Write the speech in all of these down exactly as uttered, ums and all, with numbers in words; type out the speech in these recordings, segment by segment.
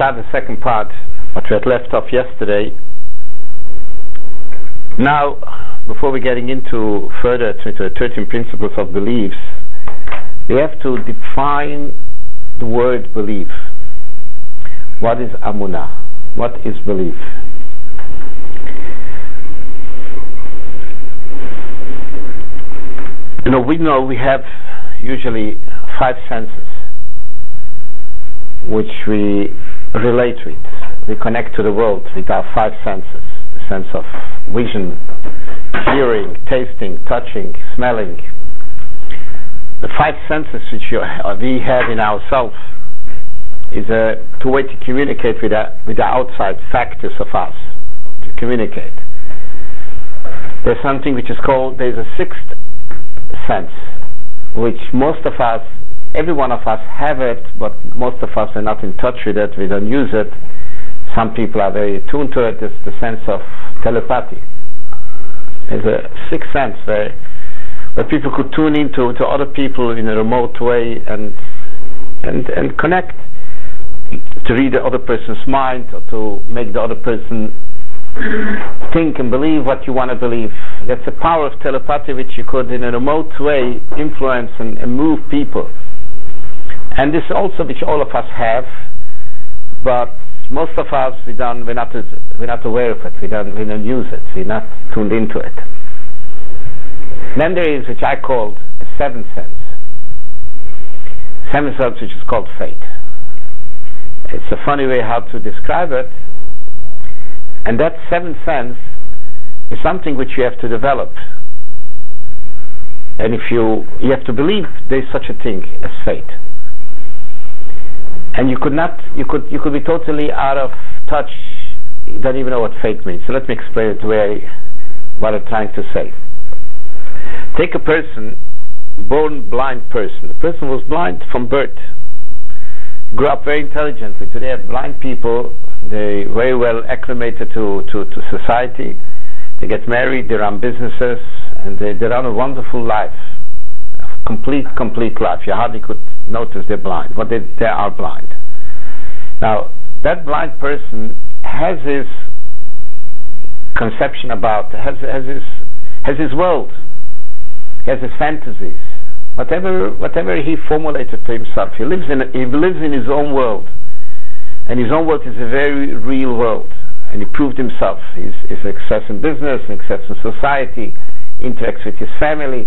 start the second part, what we had left off yesterday. Now, before we're getting into further to the thirteen principles of beliefs, we have to define the word belief. What is amunah? What is belief? You know, we know we have usually five senses which we relate with. We connect to the world with our five senses. The sense of vision, hearing, tasting, touching, smelling. The five senses which you, uh, we have in ourselves is a two way to communicate with the, with the outside factors of us, to communicate. There's something which is called, there's a sixth sense, which most of us, every one of us have it, but most of us are not in touch with it, we don't use it. Some people are very attuned to it. It's the sense of telepathy. There's a sixth sense where, where people could tune into to other people in a remote way and and and connect, to read the other person's mind, or to make the other person think and believe what you want to believe. That's the power of telepathy, which you could in a remote way influence and, and move people. And this also which all of us have, but most of us we don't we're not we're not aware of it, we don't we don't use it, we're not tuned into it. Then there is, which I called a seventh sense. Seventh sense, which is called faith. It's a funny way how to describe it. And that seventh sense is something which you have to develop. And if you you have to believe there's such a thing as faith. And you could not you could you could be totally out of touch, you don't even know what faith means. So let me explain it the way what I'm trying to say. Take a person, born blind person. The person was blind from birth. Grew up very intelligently. Today have blind people, they very well acclimated to, to, to society. They get married, they run businesses, and they, they run a wonderful life. A complete, complete life. You hardly could notice they're blind, but they, they are blind. Now, that blind person has his conception about, has, has, his, has his world, he has his fantasies. Whatever, whatever he formulated for himself, he lives in he lives in his own world, and his own world is a very real world. And he proved himself. He's, he's a success in business, a success in society, interacts with his family.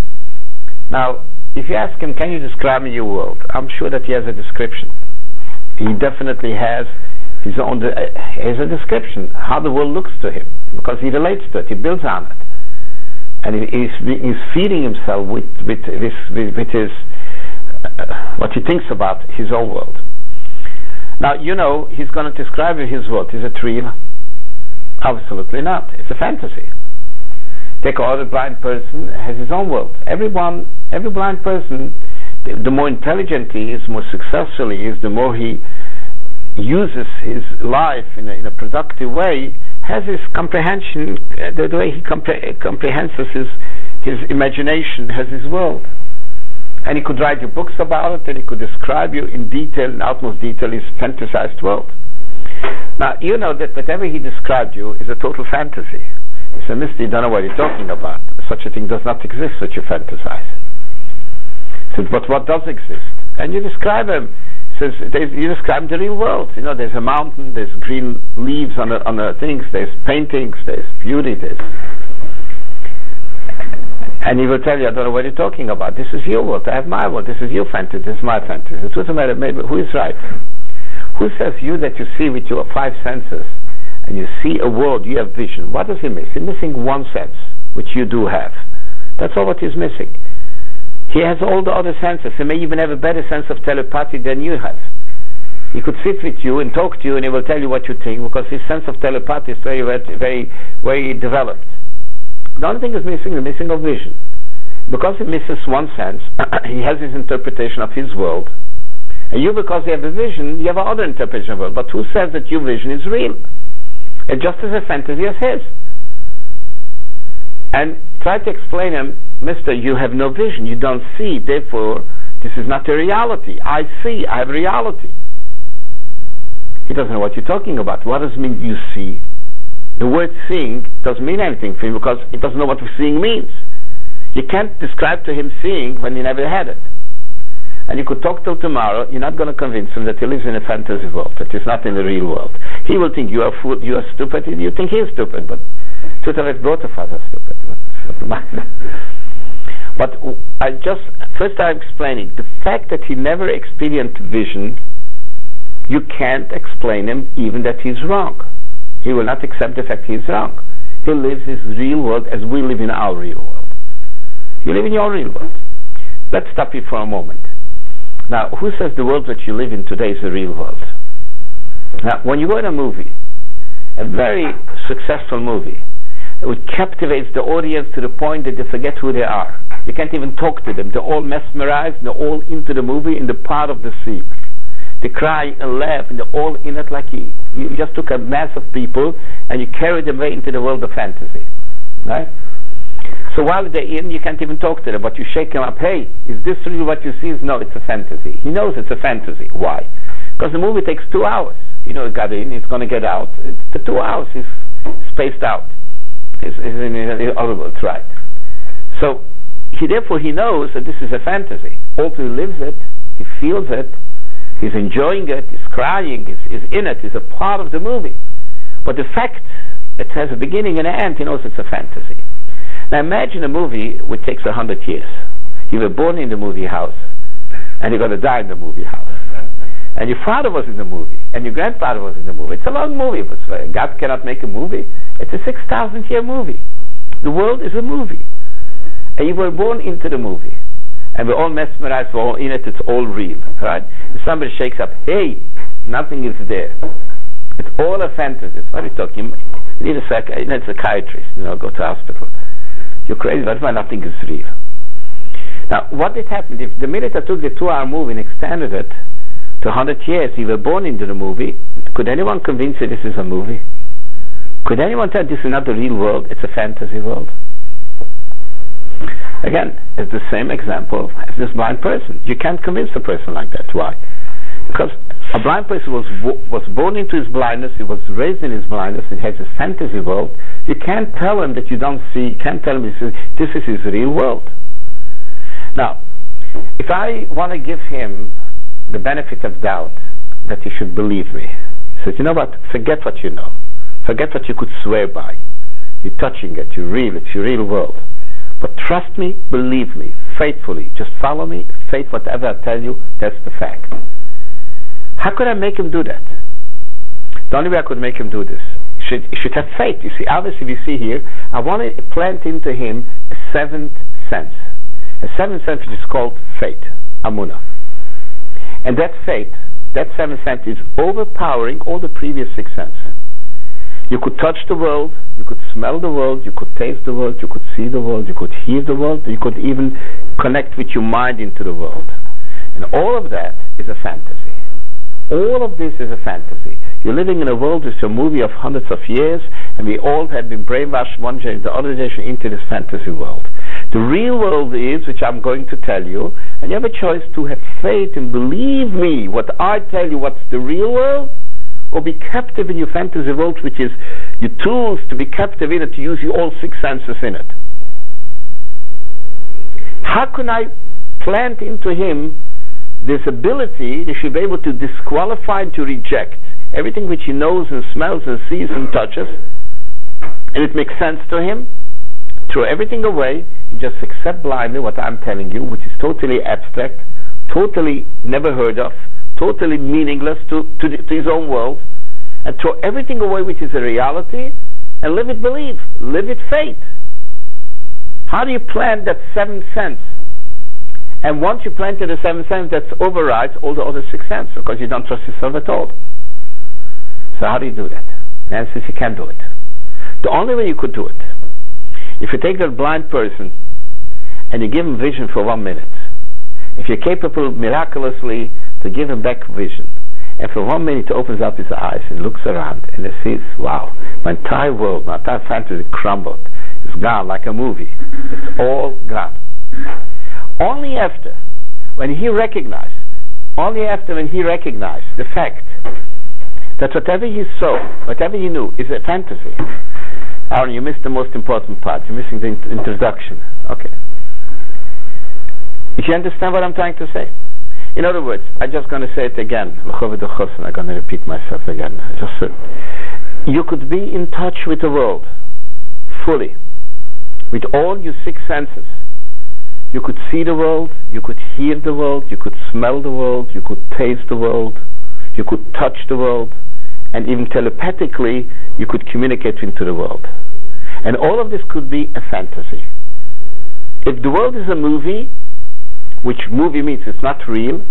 Now, if you ask him, "Can you describe me your world?" I'm sure that he has a description. He definitely has his own. Uh, has a description how the world looks to him, because he relates to it. He builds on it. And he's, he's feeding himself with, with, with, with his, uh, what he thinks about his own world. Now, you know, he's going to describe his world. Is it real? Absolutely not. It's a fantasy. Take another blind person, has his own world. Everyone, every blind person, the, the more intelligent he is, more successful he is, the more he uses his life in a, in a productive way, has his comprehension, uh, the, the way he compre comprehends his, his imagination, has his world. And he could write you books about it, and he could describe you in detail, in utmost detail, his fantasized world. Now, you know that whatever he described you is a total fantasy. He said, "Mister, you don't know what you're talking about. Such a thing does not exist that you fantasize." He said, "But what does exist?" And you describe him. Says you describe the real world. You know, there's a mountain, there's green leaves on the on the things, there's paintings, there's beauty, there's, and he will tell you, "I don't know what you're talking about. This is your world. I have my world. This is your fantasy. This is my fantasy." It doesn't matter. Maybe who is right? Who says you that you see with your five senses, and you see a world, you have vision? What does he miss? He's missing one sense, which you do have. That's all what he's missing. He has all the other senses. He may even have a better sense of telepathy than you have. He could sit with you and talk to you, and he will tell you what you think, because his sense of telepathy is very, very, very developed. The only thing is missing, the missing of vision. Because he misses one sense, he has his interpretation of his world. And you, because you have a vision, you have another interpretation of the world. But who says that your vision is real? It's just as a fantasy as his. And try to explain him, "Mister, you have no vision, you don't see, therefore this is not a reality. I see, I have reality." He doesn't know what you're talking about. What does it mean you see? The word seeing doesn't mean anything for him because he doesn't know what seeing means. You can't describe to him seeing when he never had it. And you could talk till tomorrow, you're not going to convince him that he lives in a fantasy world, that he's not in the real world. He will think you are fool, you are stupid, and you think he's stupid, but Tutavet both of us are stupid. But I just, first I'm explaining, the fact that he never experienced vision, you can't explain him even that he's wrong. He will not accept the fact he's wrong. He lives his real world as we live in our real world. You live in your real world. Let's stop here for a moment. Now, who says the world that you live in today is the real world? Now, when you go in a movie, a very successful movie, it captivates the audience to the point that they forget who they are. You can't even talk to them. They're all mesmerized, they're all into the movie, in the part of the scene. They cry and laugh, and they're all in it like you, you just took a mass of people and you carried them away into the world of fantasy. Right? So while they're in, you can't even talk to them, but you shake them up. Hey, is this really what you see? No, it's a fantasy. He knows it's a fantasy. Why? Because the movie takes two hours. You know, it got in, it's going to get out. It's the two hours is spaced out. It's, it's in the other world, right? So he therefore he knows that this is a fantasy. Also, he lives it, he feels it, he's enjoying it, he's crying, he's, he's in it, he's a part of the movie. But the fact it has a beginning and an end, he knows it's a fantasy. Now imagine a movie which takes a hundred years. You were born in the movie house, and you're going to die in the movie house. And your father was in the movie, and your grandfather was in the movie. It's a long movie, but God cannot make a movie. It's a six thousand year movie. The world is a movie. And you were born into the movie. And we're all mesmerized, we're all in it, it's all real. Right? If somebody shakes up, hey, nothing is there. It's all a fantasy. What are you talking about? You need a, psych- you need a psychiatrist, you know, go to hospital. You're crazy, that's why nothing is real. Now, what did happen? If the minute I took the two-hour movie and extended it to one hundred years, you were born into the movie, could anyone convince you this is a movie? Could anyone tell this is not the real world, it's a fantasy world? Again, it's the same example as this blind person. You can't convince a person like that. Why? Because a blind person was was born into his blindness, he was raised in his blindness, he has a fantasy world. You can't tell him that you don't see, you can't tell him this is, this is his real world. Now, if I want to give him the benefit of doubt that he should believe me, he says, you know what, forget what you know. Forget what you could swear by. You're touching it, you're real, it's your real world. But trust me, believe me, faithfully, just follow me, faith whatever I tell you, that's the fact. How could I make him do that? The only way I could make him do this, he should, he should have faith. You see, obviously we see here, I want to plant into him a seventh sense. A seventh sense which is called faith, Amunah. And that faith, that seventh sense is overpowering all the previous six senses. You could touch the world, you could smell the world, you could taste the world, you could see the world, you could hear the world, you could even connect with your mind into the world. And all of that is a fantasy. All of this is a fantasy. You're living in a world which is a movie of hundreds of years, and we all have been brainwashed one generation, the other generation into this fantasy world. The real world is, which I'm going to tell you, and you have a choice to have faith and believe me, what I tell you, what's the real world, or be captive in your fantasy world, which is your tools to be captive in it, to use your all six senses in it. How can I plant into him this ability that should be able to disqualify and to reject everything which he knows and smells and sees and touches, and it makes sense to him? Throw everything away, you just accept blindly what I'm telling you, which is totally abstract, totally never heard of, totally meaningless to, to, the, to his own world, and throw everything away which is a reality, and live it believe, live it faith. How do you plant that seventh sense? And once you planted the seventh sense, that overrides all the other six senses, because you don't trust yourself at all. So how do you do that? The answer is you can't do it. The only way you could do it, if you take that blind person and you give him vision for one minute, if you're capable miraculously to give him back vision, and for one minute he opens up his eyes and looks around and he sees, wow, my entire world, my entire fantasy crumbled. It's gone like a movie. It's all gone. Only after, when he recognized, only after when he recognized the fact that whatever he saw, whatever he knew, is a fantasy. Aaron, you missed the most important part. You're missing the int- introduction. Okay. If you understand what I'm trying to say. In other words, I'm just going to say it again. I'm going to repeat myself again. Just uh, you could be in touch with the world fully, with all your six senses. You could see the world, you could hear the world, you could smell the world, you could taste the world, you could touch the world, and even telepathically you could communicate into the world. And all of this could be a fantasy. If the world is a movie, which movie means it's not real,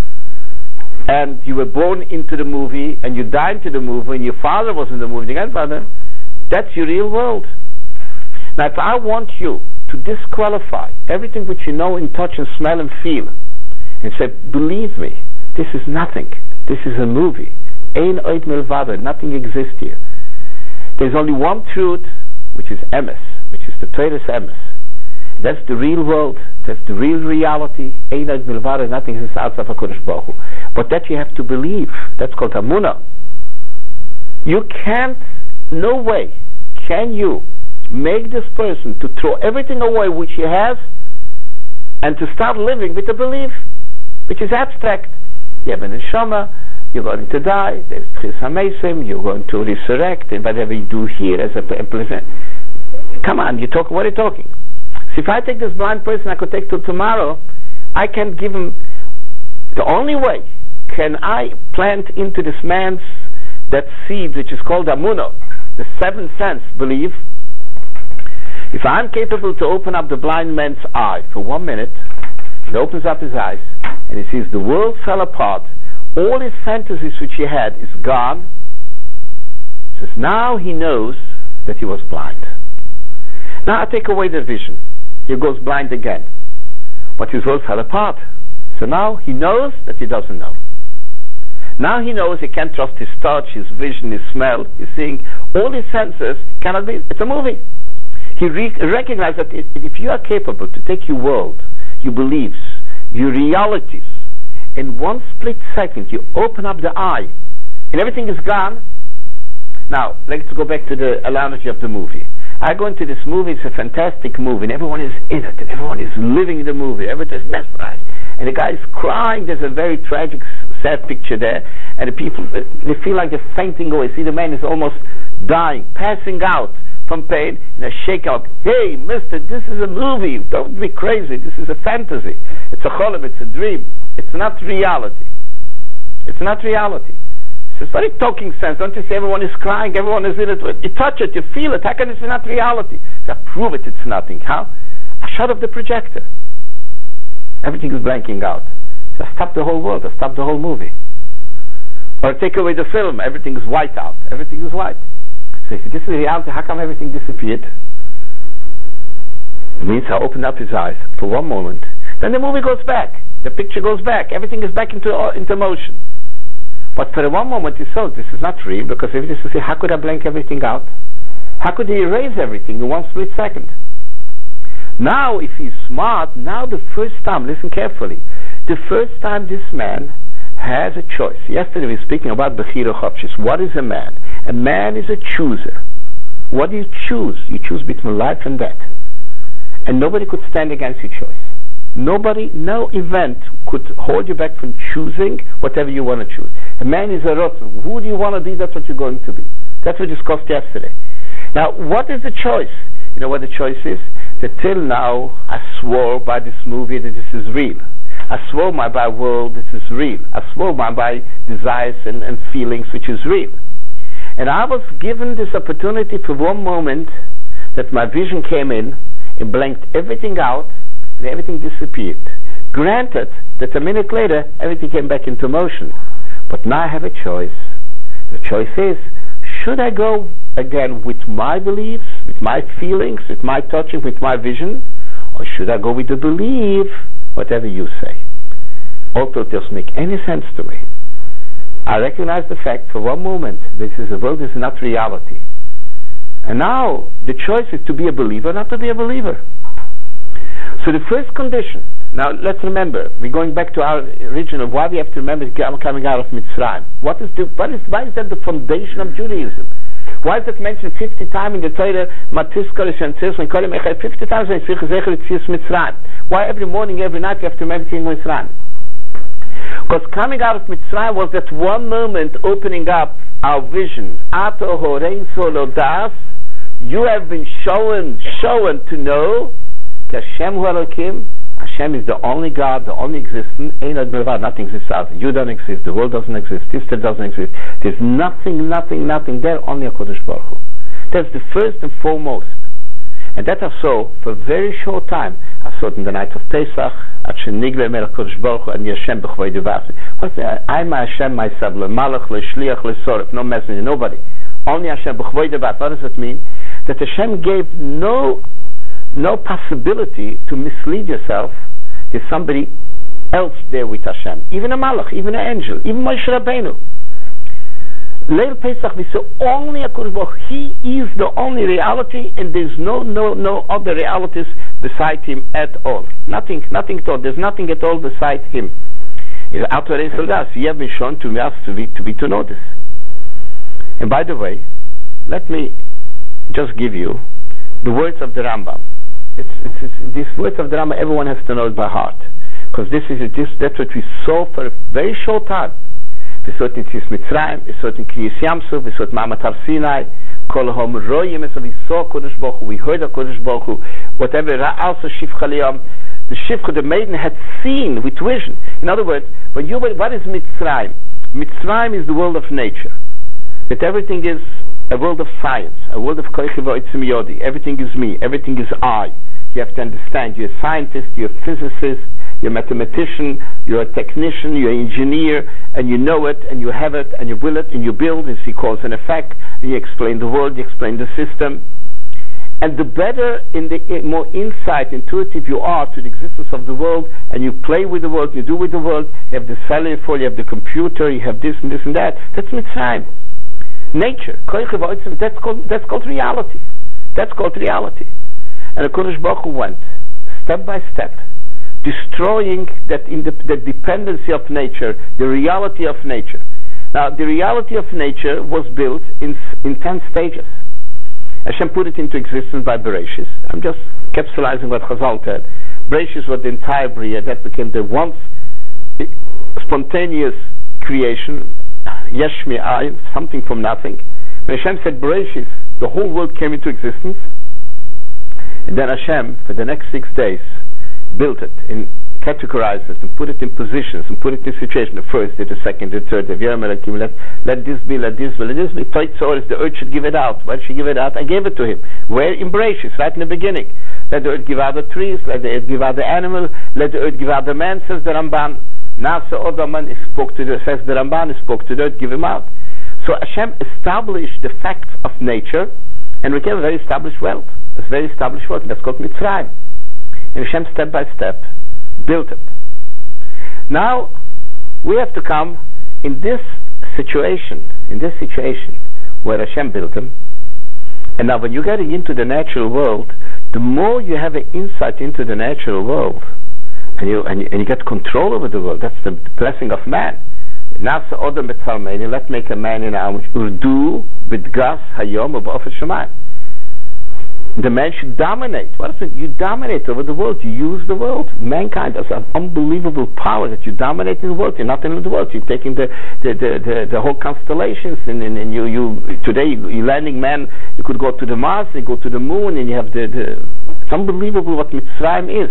and you were born into the movie, and you died into the movie, and your father was in the movie, your grandfather, that's your real world. Now if I want you to disqualify everything which you know in touch and smell and feel, and say, believe me, this is nothing, this is a movie, Ein Oid Milvado, nothing exists here. There's only one truth, which is emes, which is the Torah's emes. That's the real world, that's the real reality, Ein Oid Milvado, nothing exists outside of HaKadosh Baruch Hu. But that you have to believe, that's called Amunah. You can't, no way can you make this person to throw everything away which he has and to start living with a belief which is abstract. You have an neshama, you're going to die, there's Tchis HaMeisim, you're going to resurrect, and whatever you do here as a present. Come on, you talk, what are you talking? So if I take this blind person I could take till tomorrow, I can give him, the only way can I plant into this man's that seed which is called Amunah, the seventh sense belief. If I'm capable to open up the blind man's eye for one minute, he opens up his eyes and he sees the world fell apart, all his fantasies which he had is gone. Says now he knows that he was blind. Now I take away the vision, he goes blind again, but his world fell apart. So now he knows that he doesn't know. Now he knows he can't trust his touch, his vision, his smell, his seeing. All his senses cannot be. It's a movie. He re- recognized that if, if you are capable to take your world, your beliefs, your realities, in one split second, you open up the eye, and everything is gone. Now, let's go back to the analogy of the movie. I go into this movie, it's a fantastic movie, and everyone is in it, and everyone is living the movie, everyone is mesmerized. And the guy is crying, there's a very tragic, sad picture there, and the people, they feel like they're fainting away. See, the man is almost dying, passing out from pain, and they shake out, hey, mister, this is a movie, don't be crazy, this is a fantasy. It's a cholam, it's a dream. It's not reality. It's not reality. It's very talking sense. Don't you see everyone is crying, everyone is in it. You touch it, you feel it. How can it's not reality? So prove it, it's nothing. How? I shut off the projector. Everything is blanking out. So I stop the whole world, I stop the whole movie. Or take away the film, everything is white out. Everything is white. So if this is reality, how come everything disappeared? It means I opened up his eyes for one moment. Then the movie goes back. The picture goes back. Everything is back into uh, into motion. But for one moment he saw this is not real, because if this is, how could I blank everything out? How could he erase everything in one split second? Now, if he's smart, now the first time, listen carefully, the first time this man has a choice. Yesterday we were speaking about Bechira Chopshis. What is a man? A man is a chooser. What do you choose? You choose between life and death. And nobody could stand against your choice. Nobody, no event could hold you back from choosing whatever you want to choose. A man is a rotzen. Who do you want to be? That's what you're going to be. That's what we discussed yesterday. Now, what is the choice? You know what the choice is? That till now, I swore by this movie that this is real. I swore by my world, this is real. I swore by my desires and, and feelings, which is real. And I was given this opportunity for one moment that my vision came in and blanked everything out, and everything disappeared. Granted that a minute later everything came back into motion, but now I have a choice. The choice is, should I go again with my beliefs, with my feelings, with my touching, with my vision, or should I go with the belief, whatever you say? Also, it doesn't make any sense to me. I recognize the fact for one moment this is the world is not reality, and now the choice is to be a believer or not to be a believer. So the first condition, now let's remember, we're going back to our original, why we have to remember coming out of Mitzrayim. What is the, what is, why is that the foundation of Judaism? Why is it mentioned fifty times in the Torah, fifty times in Mitzrayim? Why every morning, every night you have to remember Mitzrayim? Because coming out of Mitzrayim was that one moment opening up our vision. You have been shown, shown to know Hashem is the only God, the only existence. Nothing exists out. You don't exist. The world doesn't exist. This doesn't exist. There's nothing, nothing, nothing there. Only a Kodesh Baruch Hu. That's the first and foremost. And that I saw for a very short time. I saw it in the night of Pesach. At Shenigle Melech Kodesh Baruch Hu and Yashem b'chvei devasi. What's that? I'm Hashem myself. Le Malach, le Shliach, le Soref. No messenger. Nobody. Only Hashem b'chvei devasi. What does it mean? That Hashem gave no no possibility to mislead yourself. There's somebody else there with Hashem. Even a Malach, even an angel, even Moshe Rabbeinu. Leil Pesach, we saw only a Kodesh Baruch Hu. He is the only reality, and there's no no no other realities beside him at all. Nothing, nothing at all. There's nothing at all beside him. You have been shown to us to be to be to know this. And by the way, let me just give you the words of the Rambam. It's, it's, it's, these words of the Rambam, everyone has to know it by heart, because this is this, that's what we saw for a very short time. We saw it in Tzis Mitzrayim, we saw it in Kriyas Yamsuf, we saw it in Ma'amat Har Sinai, Kol Hom Royim, so we saw Kodesh Baruch Hu, we heard of Kodesh Baruch Hu, whatever, also Shifcha Liyam, the Shifcha, the maiden had seen with vision. In other words, when you, what is Mitzrayim? Mitzrayim is the world of nature, that everything is a world of science, a world of Koich V'Otzim Yodi. Everything is me, everything is I. You have to understand, you're a scientist, you're a physicist, you're a mathematician, you're a technician, you're an engineer, and you know it, and you have it, and you will it, and you build, and see cause and effect, and you explain the world, you explain the system. And the better, in the in more insight, intuitive you are to the existence of the world, and you play with the world, you do with the world, you have the cellular phone, you have the computer, you have this and this and that, that's Mitzrayim. Nature, that's called, that's called reality. That's called reality. And the Kodesh Baruch Hu went step by step, destroying that, in the, the dependency of nature, the reality of nature. Now, the reality of nature was built in, in ten stages. Hashem put it into existence by Bereshis. I'm just capsulizing what Chazal said. Bereshis was the entire Bria. That became the once spontaneous creation. Yesh mi'ayin, something from nothing. When Hashem said Bereshis, the whole world came into existence. And then Hashem, for the next six days, built it and categorized it and put it in positions and put it in situation. The first, the second, the third, the let, let this be, let this be, let this be. The earth should give it out. Why should she give it out? I gave it to him. Where? In Bereshis, right in the beginning. Let the earth give out the trees, let the earth give out the animal, let the earth give out the man, says the Ramban. Nasa Odaman spoke to the, says the Ramban, spoke to the earth, give him out. So Hashem established the facts of nature and became a very established world. It's a very established world, and that's called Mitzrayim. And Hashem, step by step, built it. Now, we have to come in this situation, in this situation, where Hashem built them. And now when you're getting into the natural world, the more you have an insight into the natural world, and you, and you, and you get control over the world, that's the, the blessing of man. Nasa Odom B'Tzalmeini, let's make a man in our Urdu, B'Dgas Hayom U'B'Ofet Shemayim. The man should dominate. What is it? You dominate over the world. You use the world. Mankind has an unbelievable power that you dominate in the world. You're not in the world. You're taking the the, the, the, the whole constellations, and, and, and you you today you, you're landing man. You could go to the Mars, you go to the moon, and you have the, the it's unbelievable what Mitzrayim is.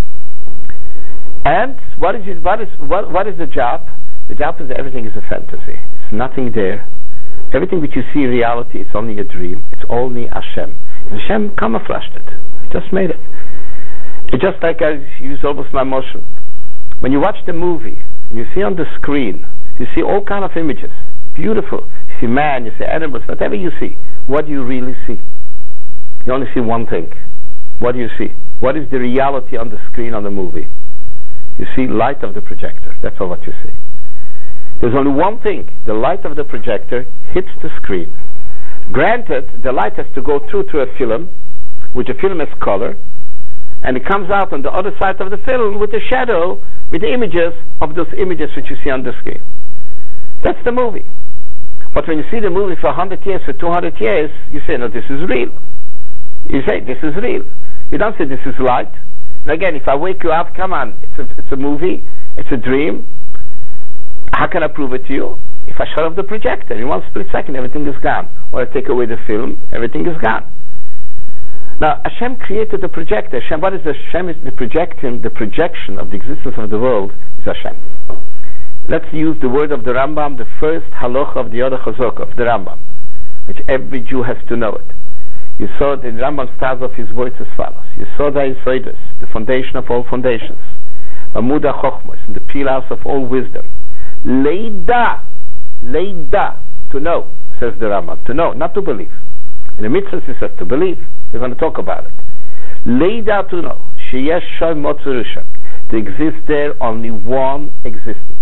And what is it? What is what what is the job? The job is that everything is a fantasy. It's nothing there. Everything that you see in reality, it's only a dream. It's only Hashem. And Hashem camouflaged it. He just made it. It's just like I use almost my emotion. When you watch the movie, and you see on the screen, you see all kind of images. Beautiful. You see man, you see animals, whatever you see. What do you really see? You only see one thing. What do you see? What is the reality on the screen on the movie? You see light of the projector. That's all what you see. There's only one thing. The light of the projector hits the screen. Granted, the light has to go through to a film, which a film has color, and it comes out on the other side of the film with the shadow, with the images of those images which you see on the screen. That's the movie. But when you see the movie for one hundred years, for two hundred years, you say, no, this is real. You say, this is real. You don't say, this is light. And again, if I wake you up, come on, it's a, it's a movie, it's a dream. How can I prove it to you? If I shut off the projector, in one split second, everything is gone. Or I take away the film, everything is gone. Now, Hashem created the projector. Hashem, what is the Hashem? Is the projecting, the projection of the existence of the world is Hashem. Let's use the word of the Rambam, the first halacha of the other chazok of the Rambam, which every Jew has to know it. You saw the Rambam starts off his words as follows. You saw the Yisodus, the foundation of all foundations, Amuda Chochmos, and the pillars of all wisdom. Leida, leida, to know, says the Rambam, to know, not to believe. In the mitzvahs he says to believe. We're going to talk about it. Leida, to know, sheyesh shoy motzurusha, to exist there only one existence,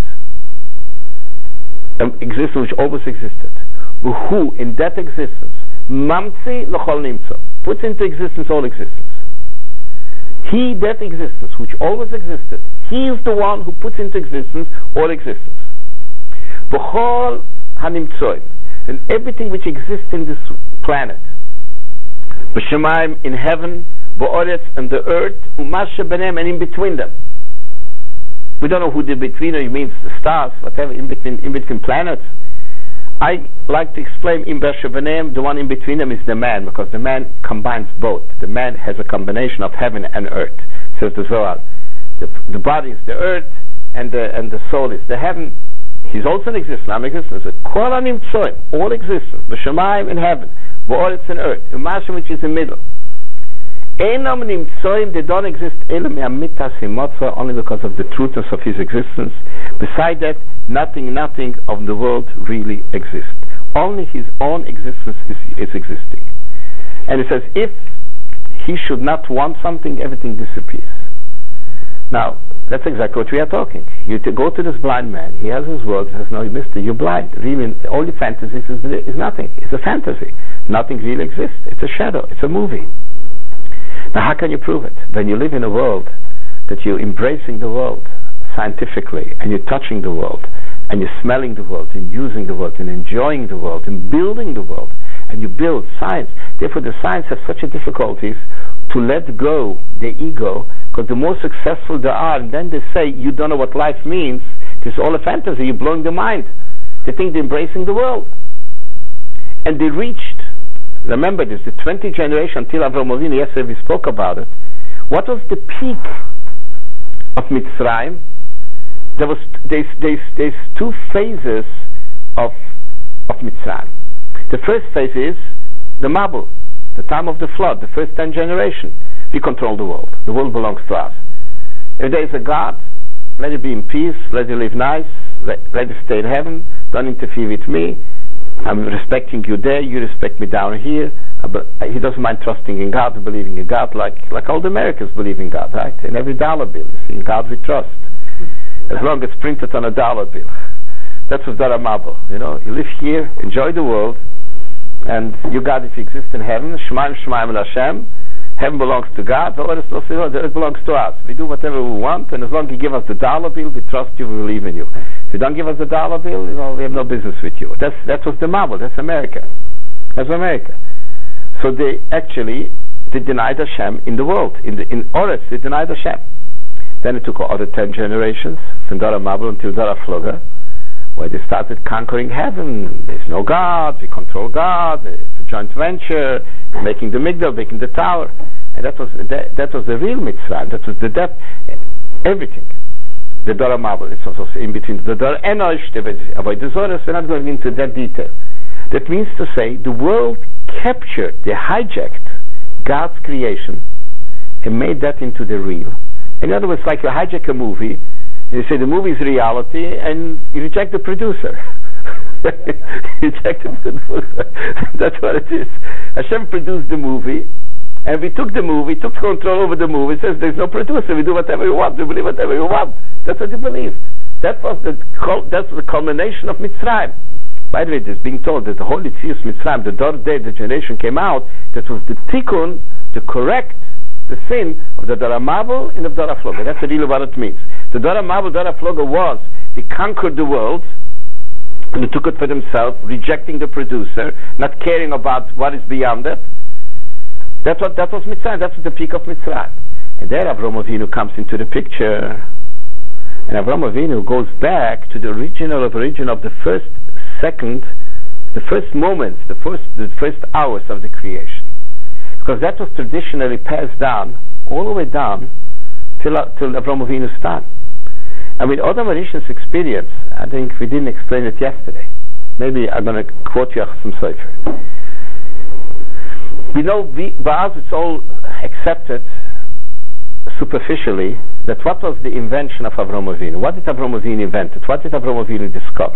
an existence which always existed. Who in that existence, mamtzi l'chol nimtzo, puts into existence all existence. He, that existence which always existed, he is the one who puts into existence all existence. B'chol hanimtzoim, and everything which exists in this planet, b'shamayim, in heaven, b'oretz, and the earth, u'mashe b'neim, and in between them. We don't know who the betweener means, the stars, whatever, in between, in between planets. I like to explain in Bersha B'neim, the one in between them is the man, because the man combines both. The man has a combination of heaven and earth, says the Zohar. The, the body is the earth, and the and the soul is the heaven. He's also an existence, not existence. Kol hanimtzoim, all existence, b'shamayim in heaven, b'oretz in earth, u'mashem, which is in the middle. Einam nimtzoim, they don't exist elam mi'amitas himotza, only because of the truthness of his existence. Beside that, nothing, nothing of the world really exists. Only his own existence is, is existing. And it says, if he should not want something, everything disappears. Now, that's exactly what we are talking. You to go to this blind man, he has his world, he says, no, you missed it, you're blind. Really, all your fantasies is, is nothing. It's a fantasy. Nothing really exists. It's a shadow. It's a movie. Now, how can you prove it? When you live in a world that you're embracing the world scientifically, and you're touching the world, and you're smelling the world, and using the world, and enjoying the world, and building the world, and you build science. Therefore, the science has such a difficulties to let go the ego, because the more successful they are, and then they say, you don't know what life means, it's all a fantasy, you're blowing their mind. They think they're embracing the world. And they reached, remember this, the twentieth generation until Avraham Avinu, yesterday we spoke about it. What was the peak of Mitzrayim? There was there's, there's, there's two phases of of Mitzrayim. The first phase is the Mabul, the time of the flood, the first ten generation. We control the world. The world belongs to us. If there is a God, let it be in peace, let it live nice, let, let it stay in heaven, don't interfere with me. I'm respecting you there, you respect me down here. Uh, but he doesn't mind trusting in God and believing in God like, like all the Americans believe in God, right? In every dollar bill, you see, in God we trust. As long as it's printed on a dollar bill. That's what's Dara Mabul. You know, you live here, enjoy the world, and you God, if you exist in heaven, Shemaim Shemaim El Hashem, heaven belongs to God, but it belongs to us. We do whatever we want, and as long as you give us the dollar bill, we trust you, we believe in you. If you don't give us the dollar bill, you know, we have no business with you. That's that's what's the Mabul. That's America. That's America. So they actually they denied Hashem in the world. In the in Oretz, they denied Hashem. Then it took other ten generations, from Dara Mabul until Dara Floga, where they started conquering heaven. There's no God, we control God, it's a joint venture, making the Migdal, making the tower. And that was that, that was the real Mitzrayim, that was the depth, everything. The Dara Mabul, it's also in between the Dara Enosh, the Avodah Zorah, we're not going into that detail. That means to say, the world captured, they hijacked God's creation and made that into the real. In other words, like you hijack a movie, and you say the movie is reality, and you reject the producer. You reject the producer. That's what it is. Hashem produced the movie, and we took the movie, took control over the movie. It says there's no producer. We do whatever we want. We believe whatever we want. That's what he believed. That was the that's the culmination of Mitzrayim. By the way, there's being told that the Holy Tzius Mitzrayim, the Dor Day, the generation came out, that was the tikkun, the correct the sin of the Dora Mabul and of Dora Floga. That's really what it means. The Dora Mabul, Dora Floga was, they conquered the world, and they took it for themselves, rejecting the producer, not caring about what is beyond it. That's what, that was Mitzrayim, that's the peak of Mitzrayim. And there Avraham Avinu comes into the picture. And Avraham Avinu goes back to the original of origin of the first second, the first moments, the first, the first hours of the creation. Because that was traditionally passed down, all the way down, till, uh, till Avraham Avinu's time. And with Adam Arishan's experience, I think we didn't explain it yesterday. Maybe I'm going to quote you some Sefer. We know, Ba'az, it's all accepted superficially that what was the invention of Avraham Avinu? What did Avraham Avinu invent? What did Avraham Avinu discover?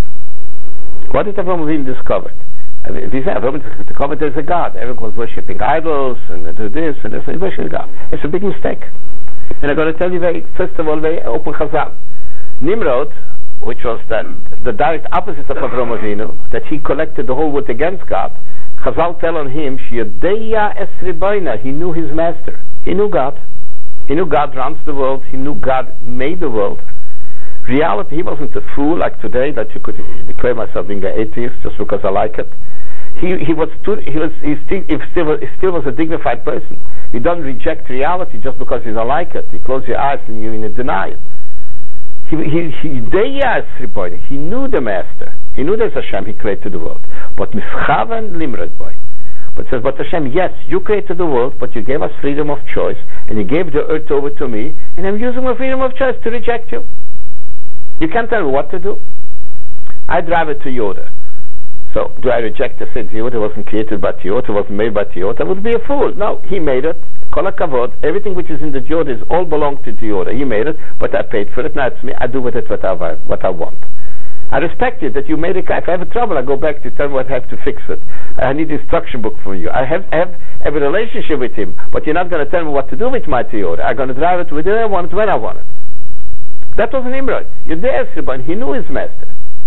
What did Avraham Avinu discover? We say Avraham Avinu discovered there's a God. Everyone was worshipping idols and do this and this and worshiping God. It's a big mistake. And I'm going to tell you very, first of all, very open Chazal. Nimrod, which was that, the direct opposite of Avraham Avinu, that he collected the whole world against God, Chazal tell on him, Shiyadeya es Riboina, he knew his master. He knew God. He knew God runs the world. He knew God made the world. Reality, he wasn't a fool like today, that you could declare myself being an atheist just because I like it. He he was too, he was he still, he still was, he still was a dignified person. You don't reject reality just because you don't like it. You close your eyes and you're in a denial. He he he he knew the master. He knew there's Hashem. He created the world. But mischaven limrod boy. But says, but Hashem, yes, you created the world, but you gave us freedom of choice, and you gave the earth over to me, and I'm using my freedom of choice to reject you. You can't tell me what to do. I drive a Toyota. So, do I reject the say Toyota wasn't created by Toyota, wasn't made by Toyota? I would be a fool. No, he made it. Kol hakavod. Everything which is in the Toyota is all belong to Toyota. He made it, but I paid for it. Now it's me. I do with it what I, what I want. I respect it that you made it. If I have a trouble, I go back to tell me what I have to fix it. I need an instruction book from you. I have, have, have a relationship with him, but you're not going to tell me what to do with my Toyota. I'm going to drive it where I want it, when I want it. That was Nimrod. You're there, Sibban. He knew his master.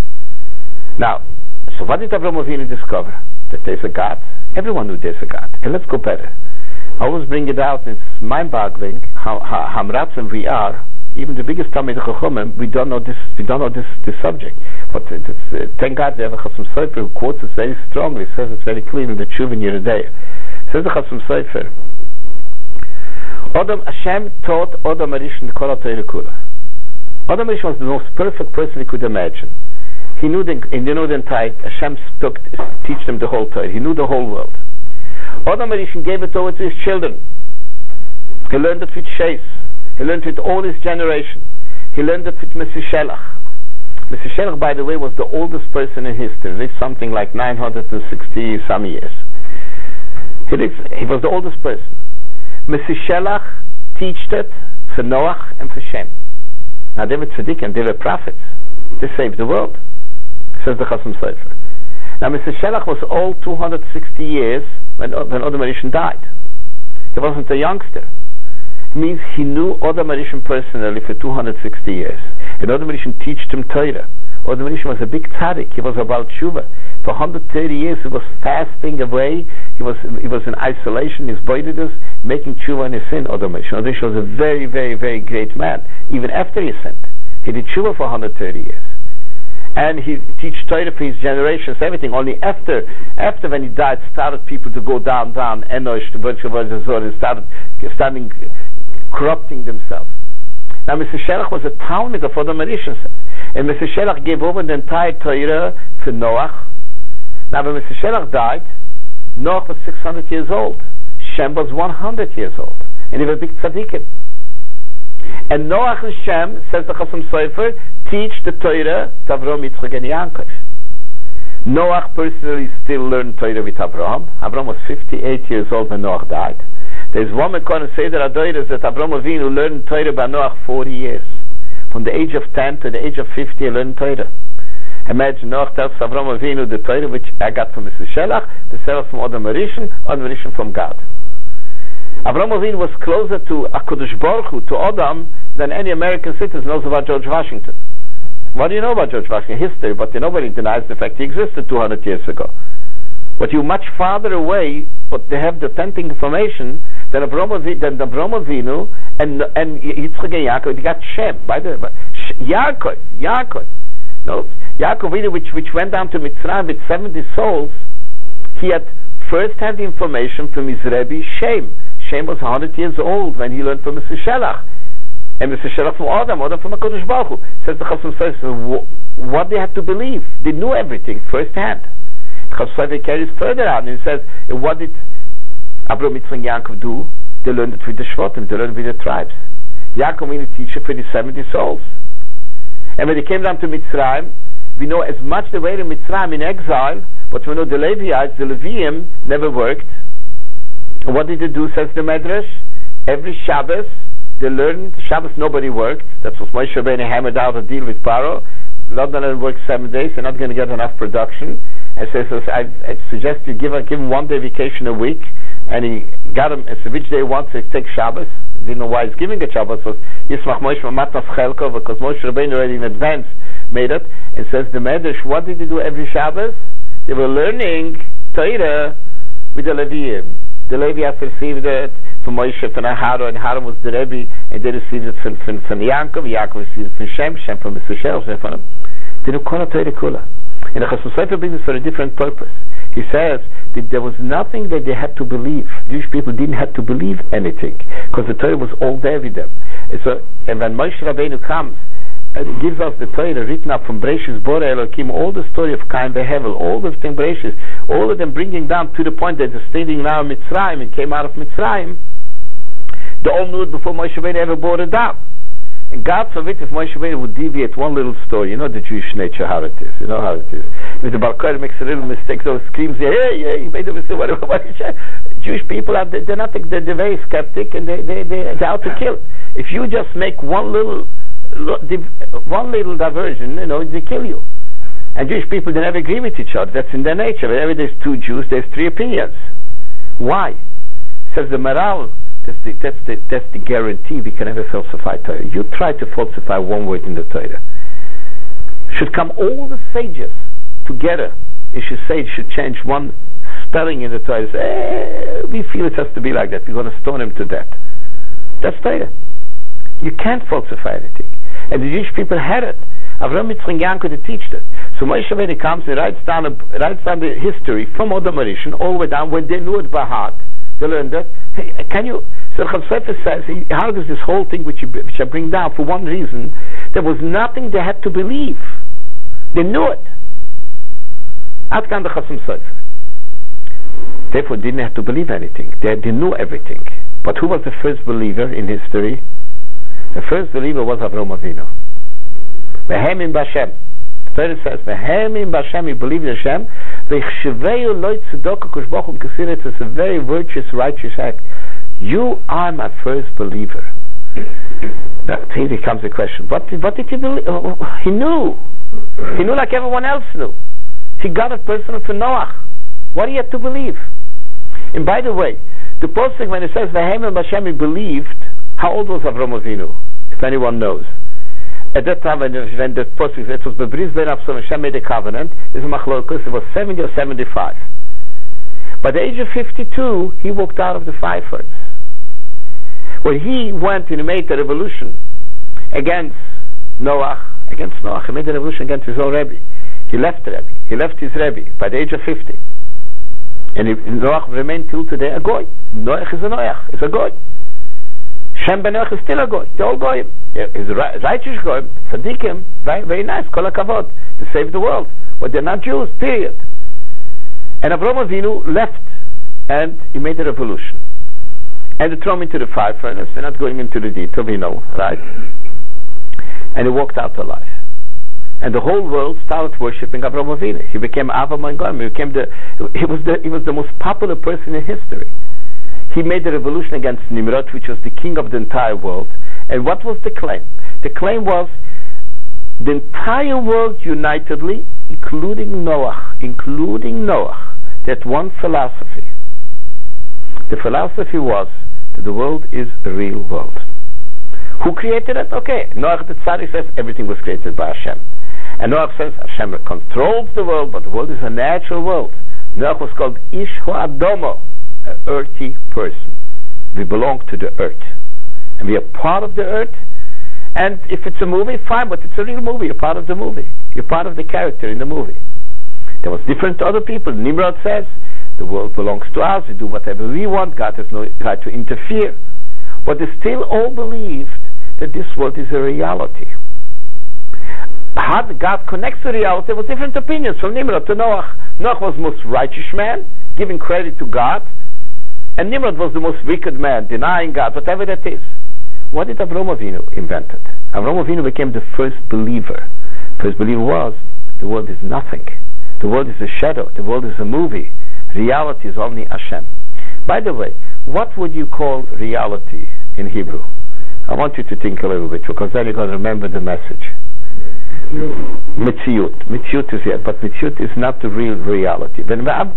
Now, so what did Avraham Avinu discover? That there's a God. Everyone knew there's a God. And let's go better. I always bring it out. It's mind-boggling how hamratzim we are. Even the biggest Talmid Chachomim, we don't know this. We don't know this, this subject. But it's, uh, thank God we have a Chasam Sofer who quotes it very strongly. Says it very clearly in the Tshuva in Yeridea. Says the Chasam Sofer. Adam Hashem taught Adam Arishan the Kol HaTorah Kula. Adam Arishan was the most perfect person he could imagine. He knew the, and you know the entire Hashem spoke, teach them the whole Torah. He knew the whole world. Adam Arishan gave it over to his children. He learned it with Sheis. He learned it with all his generation. He learned it with Missus Shelach. Missus Shelach, by the way, was the oldest person in history. He lived something like nine hundred sixty some years. He, lived, he was the oldest person. Missus Shelach taught it for Noach and for Shem. Now they were tzaddikim, they were prophets. They saved the world, says the Chasam Sofer. Now Missus Shelach was old two hundred sixty years when, when Adam Arishan died. He wasn't a youngster. It means he knew Adam Arishan personally for two hundred sixty years. And Adam Arishan taught him Torah. Adam Arishan was a big tzaddik. He was about tshuva. For one hundred thirty years he was fasting away. He was he was in isolation, his boydedus, making tshuva on his sin. Adam Arishan. Adam Arishan was a very, very, very great man. Even after he sinned. He did tshuva for one hundred thirty years. And he teach Torah for his generations, everything. Only after, after when he died, started people to go down, down, Enosh, the virtual world, and started starting corrupting themselves. Now, Missus Shelach was a Talmud of Adam Arishan, and Missus Shelach gave over the entire Torah to Noach. Now, when Missus Shelach died, Noach was six hundred years old. Shem was one hundred years old, and he was a big tzaddikim. And Noach and Shem, says the Chasam Sofer, teach the Torah to Avraham, Yitzchak, and Yaakov. Noach personally still learned Torah with Avraham. Avraham was fifty-eight years old when Noach died. There's one Mekon and Seder Adoyres that Avraham Avinu learned Torah by Noach forty years. From the age of ten to the age of fifty, he learned Torah. Imagine Noach tells Avraham Avinu the Torah which I got from Missus Shelach, the Torah from Adam Arishan, Adam Arishan from God. Avraham Avinu was closer to HaKadosh Baruch Hu, to Adam, than any American citizen knows about George Washington. What do you know about George Washington? History, but nobody denies the fact he existed two hundred years ago. But you're much farther away, but they have the authentic information Then Avraham Avinu, then Avraham Avinu, and and Yitzchak and Yaakov, they got Shem. By the way, Yaakov, Yaakov, no, Yaakov Avinu, which which went down to Mitzrayim with seventy souls. He had first-hand information from his Rebbe Shem. Shem was one hundred years old when he learned from Mister Shelach, and Mister Shelach from Adam, Adam from HaKadosh Baruch Hu. Says the Chasam Sofer, what they had to believe. They knew everything first-hand. The Chasam Sofer carries further on, and he says, what did Avraham, Yitzchak, and Yaakov do? They learned it with the Shvatim, they learned it with the tribes. Yaakov was a teacher for the seventy souls. And when they came down to Mitzrayim, we know as much they were in Mitzrayim in exile, but we know the Levites, the Leviim, never worked. And what did they do, says the Medrash? Every Shabbos, they learned, Shabbos nobody worked. That's what Moshe Rabbeinu hammered out a deal with Paro. Not going to work seven days, they're not going to get enough production. And says, so I, I suggest you give, give him one day vacation a week. And he got him, and so which day he wants to take Shabbos. Didn't know why he's giving a Shabbos. So Yismach Moshe Matas Chelko, because Moshe Rabbeinu already in advance made it. And says the Medrash, what did they do every Shabbos? They were learning Torah with the Leviim. The Levites received it from Moshe, from Aharon, and Aharon was the Rebbe, and they received it from, from, from Yaakov, Yaakov received it from Shem, Shem from Mister Shelach, Shem from him. They do Kol HaTorah Kula. And the Chasam Sofer brings this for a different purpose. He says that there was nothing that they had to believe. Jewish people didn't have to believe anything, because the Torah was all there with them. And so, and when Moshe Rabbeinu comes and gives us the Torah written up from Bereshis Bore Elokim, all the story of Cain Behevel, all the thing Bereshis, all of them bringing down to the point that they're standing now in Mitzrayim and came out of Mitzrayim, they all knew it before Moshe Rabbeinu ever brought it down. And God forbid if Moshe Rabbeinu would deviate one little story. You know the Jewish nature, how it is. You know how it is. If the Bar Kokhba makes a little mistake, so screams, hey, hey, he made a mistake, whatever, whatever. Jewish people, are, they're not, they're, they're very skeptic, and they, they, they, they're out to kill. If you just make one little, one little diversion, you know, they kill you. And Jewish people, they never agree with each other. That's in their nature. Whenever there's two Jews, there's three opinions. Why? Says the Maral, That's the, that's, the, that's the guarantee we can never falsify Torah. You try to falsify one word in the Torah. Should come all the sages together. You should say, you should change one spelling in the Torah. Say, eh, we feel it has to be like that. We're going to stone him to death. That's Torah. You can't falsify anything. And the Jewish people had it. Avraham, Yitzchak, and Yaakov to teach that. So Moshe Rabbeinu comes and writes down, a, writes down the history from Adam Rishon all the way down when they knew it by heart. They learned that. Hey, can you? So Chasam Sofer says, he argues this whole thing which, you, which I bring down for one reason. There was nothing they had to believe. They knew it. Ad kan the Chasam Sofer. Therefore, they didn't have to believe anything. They, they knew everything. But who was the first believer in history? The first believer was Avraham Avinu. V'hem b'Hashem. The Torah says, "V'hem b'Hashem," he believed in Hashem. V'chsheveu lo tzedakah kosh baruch hu, consider it as a very virtuous, righteous act. You are my first believer. Now, here comes the question: What did, what did he believe? Oh, he knew. He knew like everyone else knew. He got it personal for Noach. What do you have to believe? And by the way, the posting when it says "V'hem b'Hashem," he believed. How old was Avraham Avinu? If anyone knows. At that time, when, when the posting, it was Bebris Ben Avshalom, Hashem made a covenant. This is Machlokus. It was seventy or seventy-five. By the age of fifty-two, he walked out of the firefights. When he went and he made the revolution against Noach, against Noach, he made the revolution against his own Rebbe. He left the Rebbe. He left his Rebbe by the age of fifty. And he, Noach remained till today a goy. Noach is a Noach. It's a goy. Shem ben Noach is still a goy. They're all goyim. He's a righteous goy. Tzaddikim. Very, very nice. Kol hakavod. To save the world. But they're not Jews. Period. And Avraham Avinu left and he made a revolution. And they threw him into the fire furnace. We're not going into the detail, we know, right? And he walked out alive. And the whole world started worshipping Avraham Avinu. He became Avraham Avinu. He became the. He was the. He was the most popular person in history. He made the revolution against Nimrod, which was the king of the entire world. And what was the claim? The claim was the entire world unitedly, including Noach, including Noach, that one philosophy. The philosophy was that the world is a real world. Who created it? Okay, Noach the Tzaddik says everything was created by Hashem. And Noach says Hashem controls the world, but the world is a natural world. Noach was called Ish Ha'adomo, an earthy person. We belong to the earth. And we are part of the earth. And if it's a movie, fine, but it's a real movie. You're part of the movie. You're part of the character in the movie. There was different to other people. Nimrod says, the world belongs to us. We do whatever we want. God has no right to interfere. But they still all believed that this world is a reality. How God connects to reality, there were different opinions from Nimrod to Noach. Noach was the most righteous man, giving credit to God, and Nimrod was the most wicked man, denying God, whatever that is. What did Avraham Avinu invented? Avraham Avinu became the first believer. First believer was, the world is nothing. The world is a shadow. The world is a movie. Reality is only Hashem. By the way, what would you call reality in Hebrew? I want you to think a little bit, because then you're going to remember the message. Metziut. Metziut is it, but Metziut is not the real reality. When I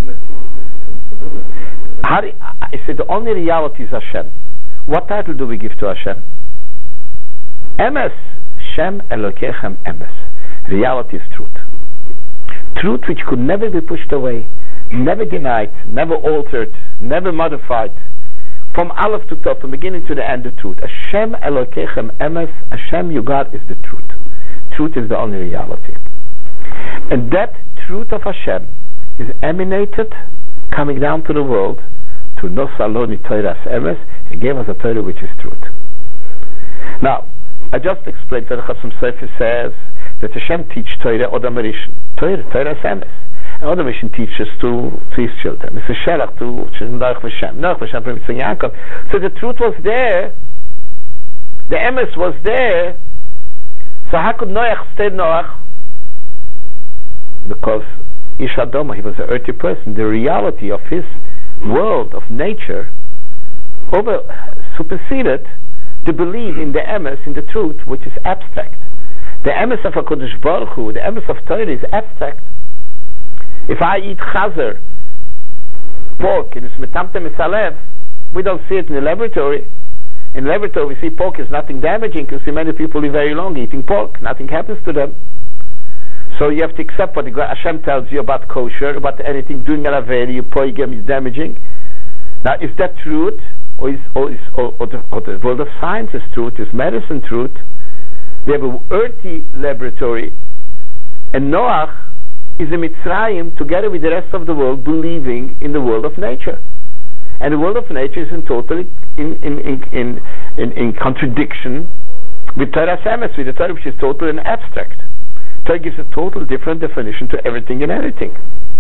said the only reality is Hashem. What title do we give to Hashem? Emes. Shem Elokechem Emes. Reality is truth. Truth which could never be pushed away, never denied, never altered, never modified. From Aleph to Tov, from beginning to the end, the truth. Hashem Elokechem Emes. Hashem, your God, is the truth. Truth is the only reality. And that truth of Hashem is emanated, coming down to the world, to Nosaloni Torah's Emes. He gave us a Torah which is truth. Now, I just explained that the Chasam Sofer says that Hashem teach Torah Odam Rishon. Torah, Torah's Emes. And Odam Rishon teaches to, to his children. It's a Shelach to Noach V'Shem. Noach V'Shem from Yitzhak Yaakov. So the truth was there. The Emes was there. So how could Noach stay Noach? Because Ish Adoma, he was an earthy person. The reality of his world, of nature, over superseded the belief in the emes, in the truth, which is abstract. The emes of HaKadosh Baruch Hu, the emes of Torah is abstract. If I eat chazer, pork, and it's metamte misalev, we don't see it in the laboratory. In the laboratory we see pork is nothing damaging. You see many people live very long eating pork. Nothing happens to them. So you have to accept what Hashem tells you about kosher, about anything doing an averi, poigam is damaging. Now, is that truth? Or is, or, is, or, or, the, or the world of science is truth? Is medicine truth? We have an earthy laboratory, and Noach is a Mitzrayim together with the rest of the world believing in the world of nature. And the world of nature is in totally in in in in, in, in contradiction with Torah Emes, with the Torah which is total and abstract. Torah gives a total different definition to everything and anything.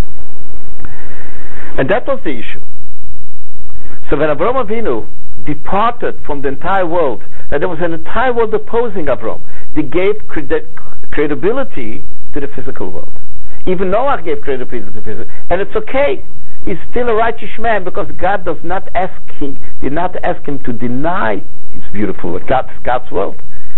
And that was the issue. So when Avraham Avinu departed from the entire world, that there was an entire world opposing Avraham, they gave credi- credibility to the physical world. Even Noah gave credibility to the physical, and it's okay. He's still a righteous man because God does not ask him, did not ask him to deny his beautiful world, God's, God's world.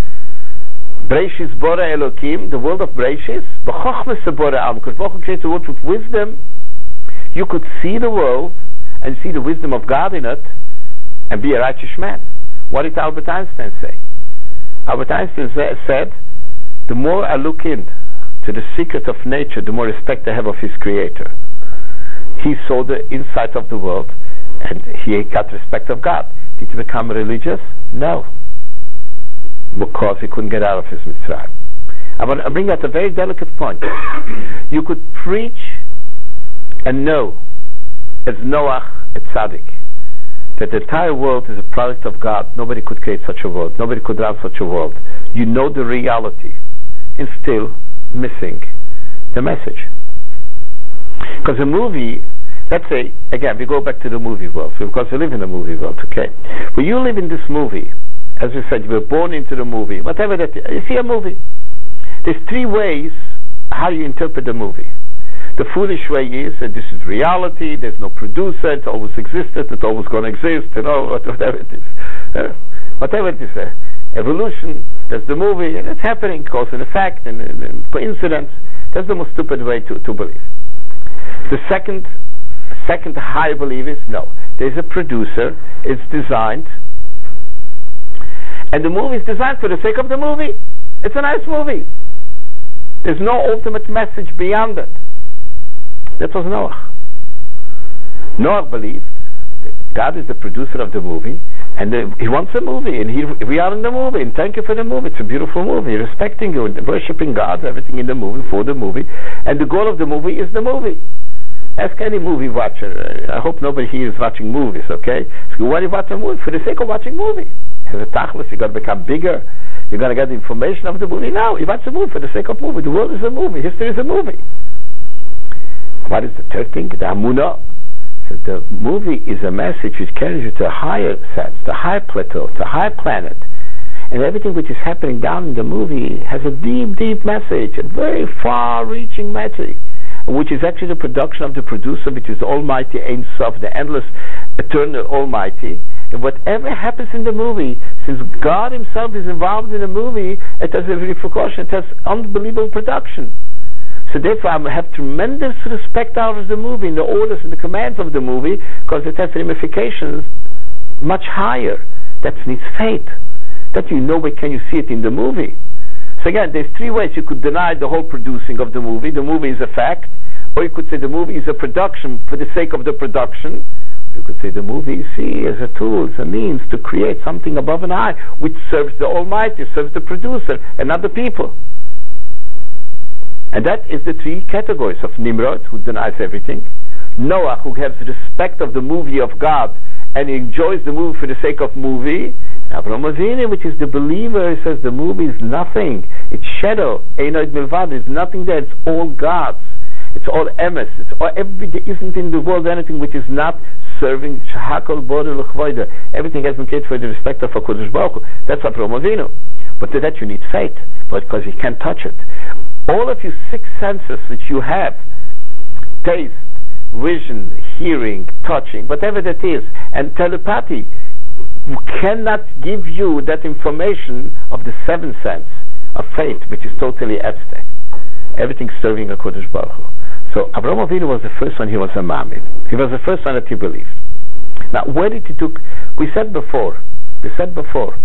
Breishis Bora Elokim, the world of Breishis, B'chochmes Bora Am, because Baruch Hu created the world with wisdom. You could see the world and see the wisdom of God in it and be a righteous man. What did Albert Einstein say? Albert Einstein said, the more I look in to the secret of nature, the more respect I have of his creator. He saw the insight of the world and he got respect of God. Did he become religious? No. Because he couldn't get out of his Mitzrayim. I want to bring out a very delicate point. You could preach and know, as Noach, a tzaddik, that the entire world is a product of God. Nobody could create such a world. Nobody could run such a world. You know the reality, and still missing the message. Because a movie, let's say, again, we go back to the movie world, because we live in the movie world, okay? When you live in this movie, as we said, you were born into the movie, whatever that is, you see a movie. There's three ways how you interpret the movie. The foolish way is that this is reality, there's no producer, it always existed, it's always going to exist, you know, whatever it is. Uh, whatever it is. Uh, evolution, that's the movie, and it's happening, cause and effect, and, and, and coincidence. That's the most stupid way to, to believe. The second, second high belief is, no, there's a producer, it's designed, and the movie is designed for the sake of the movie. It's a nice movie. There's no ultimate message beyond it. That was Noach. Noach believed God is the producer of the movie, and uh, He wants a movie, and he, we are in the movie, and thank you for the movie. It's a beautiful movie, respecting you, and worshipping God, everything in the movie, for the movie, and the goal of the movie is the movie. Ask any movie watcher. Uh, I hope nobody here is watching movies, okay? So why do you watch a movie? For the sake of watching movie. As a tachlis, you're going to become bigger, you're going to get the information of the movie. No, you watch a movie for the sake of movie. The world is a movie, history is a movie. What is the third thing? The Amunah. So the movie is a message which carries you to a higher sense, to a higher plateau, to a higher planet. And everything which is happening down in the movie has a deep, deep message, a very far-reaching message, which is actually the production of the producer, which is the Almighty Ein Sof, the endless, eternal Almighty. And whatever happens in the movie, since God Himself is involved in the movie, it has a repercussion, it has unbelievable production. So therefore I have tremendous respect out of the movie, and the orders and the commands of the movie, because it has ramifications much higher. That needs faith. That you know, where can you see it in the movie? So again, there's three ways you could deny the whole producing of the movie. The movie is a fact, or you could say the movie is a production for the sake of the production. You could say the movie, you see, is a tool, it's a means to create something above and high, which serves the Almighty, serves the producer, and not the people. And that is the three categories of Nimrod, who denies everything, Noah, who has respect of the movie of God and he enjoys the movie for the sake of movie, and Avraham Avinu, which is the believer, he says the movie is nothing, it's shadow, Einoid Milvad, there's nothing there, it's all God's, it's all emes, it's all, every, there isn't in the world anything which is not serving Shahakol Borel L'Chvoida. Everything has been created for the respect of HaKadosh Baruch Hu. That's Avraham Avinu. But to that you need faith, because you can't touch it. All of your six senses which you have, taste, vision, hearing, touching, whatever that is, and telepathy, cannot give you that information of the seventh sense of faith, which is totally abstract. Everything serving a Kodesh Baruch Hu. So Avraham Avinu was the first one, he was a Ma'amid. He was the first one that he believed. Now, where did he took? We said before, we said before,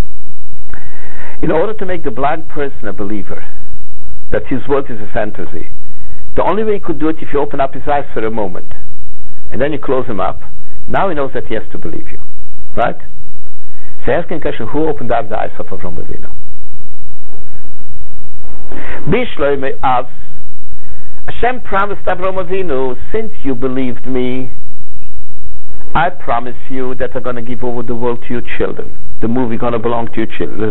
in order to make the blind person a believer, that his world is a fantasy, the only way he could do it if you open up his eyes for a moment and then you close him up, now he knows that he has to believe you, right? So asking the question, who opened up the eyes of Avraham Avinu? Bishloime as Hashem promised Avraham Avinu, since you believed me, I promise you that I'm going to give over the world to your children. The movie is going to belong to your children.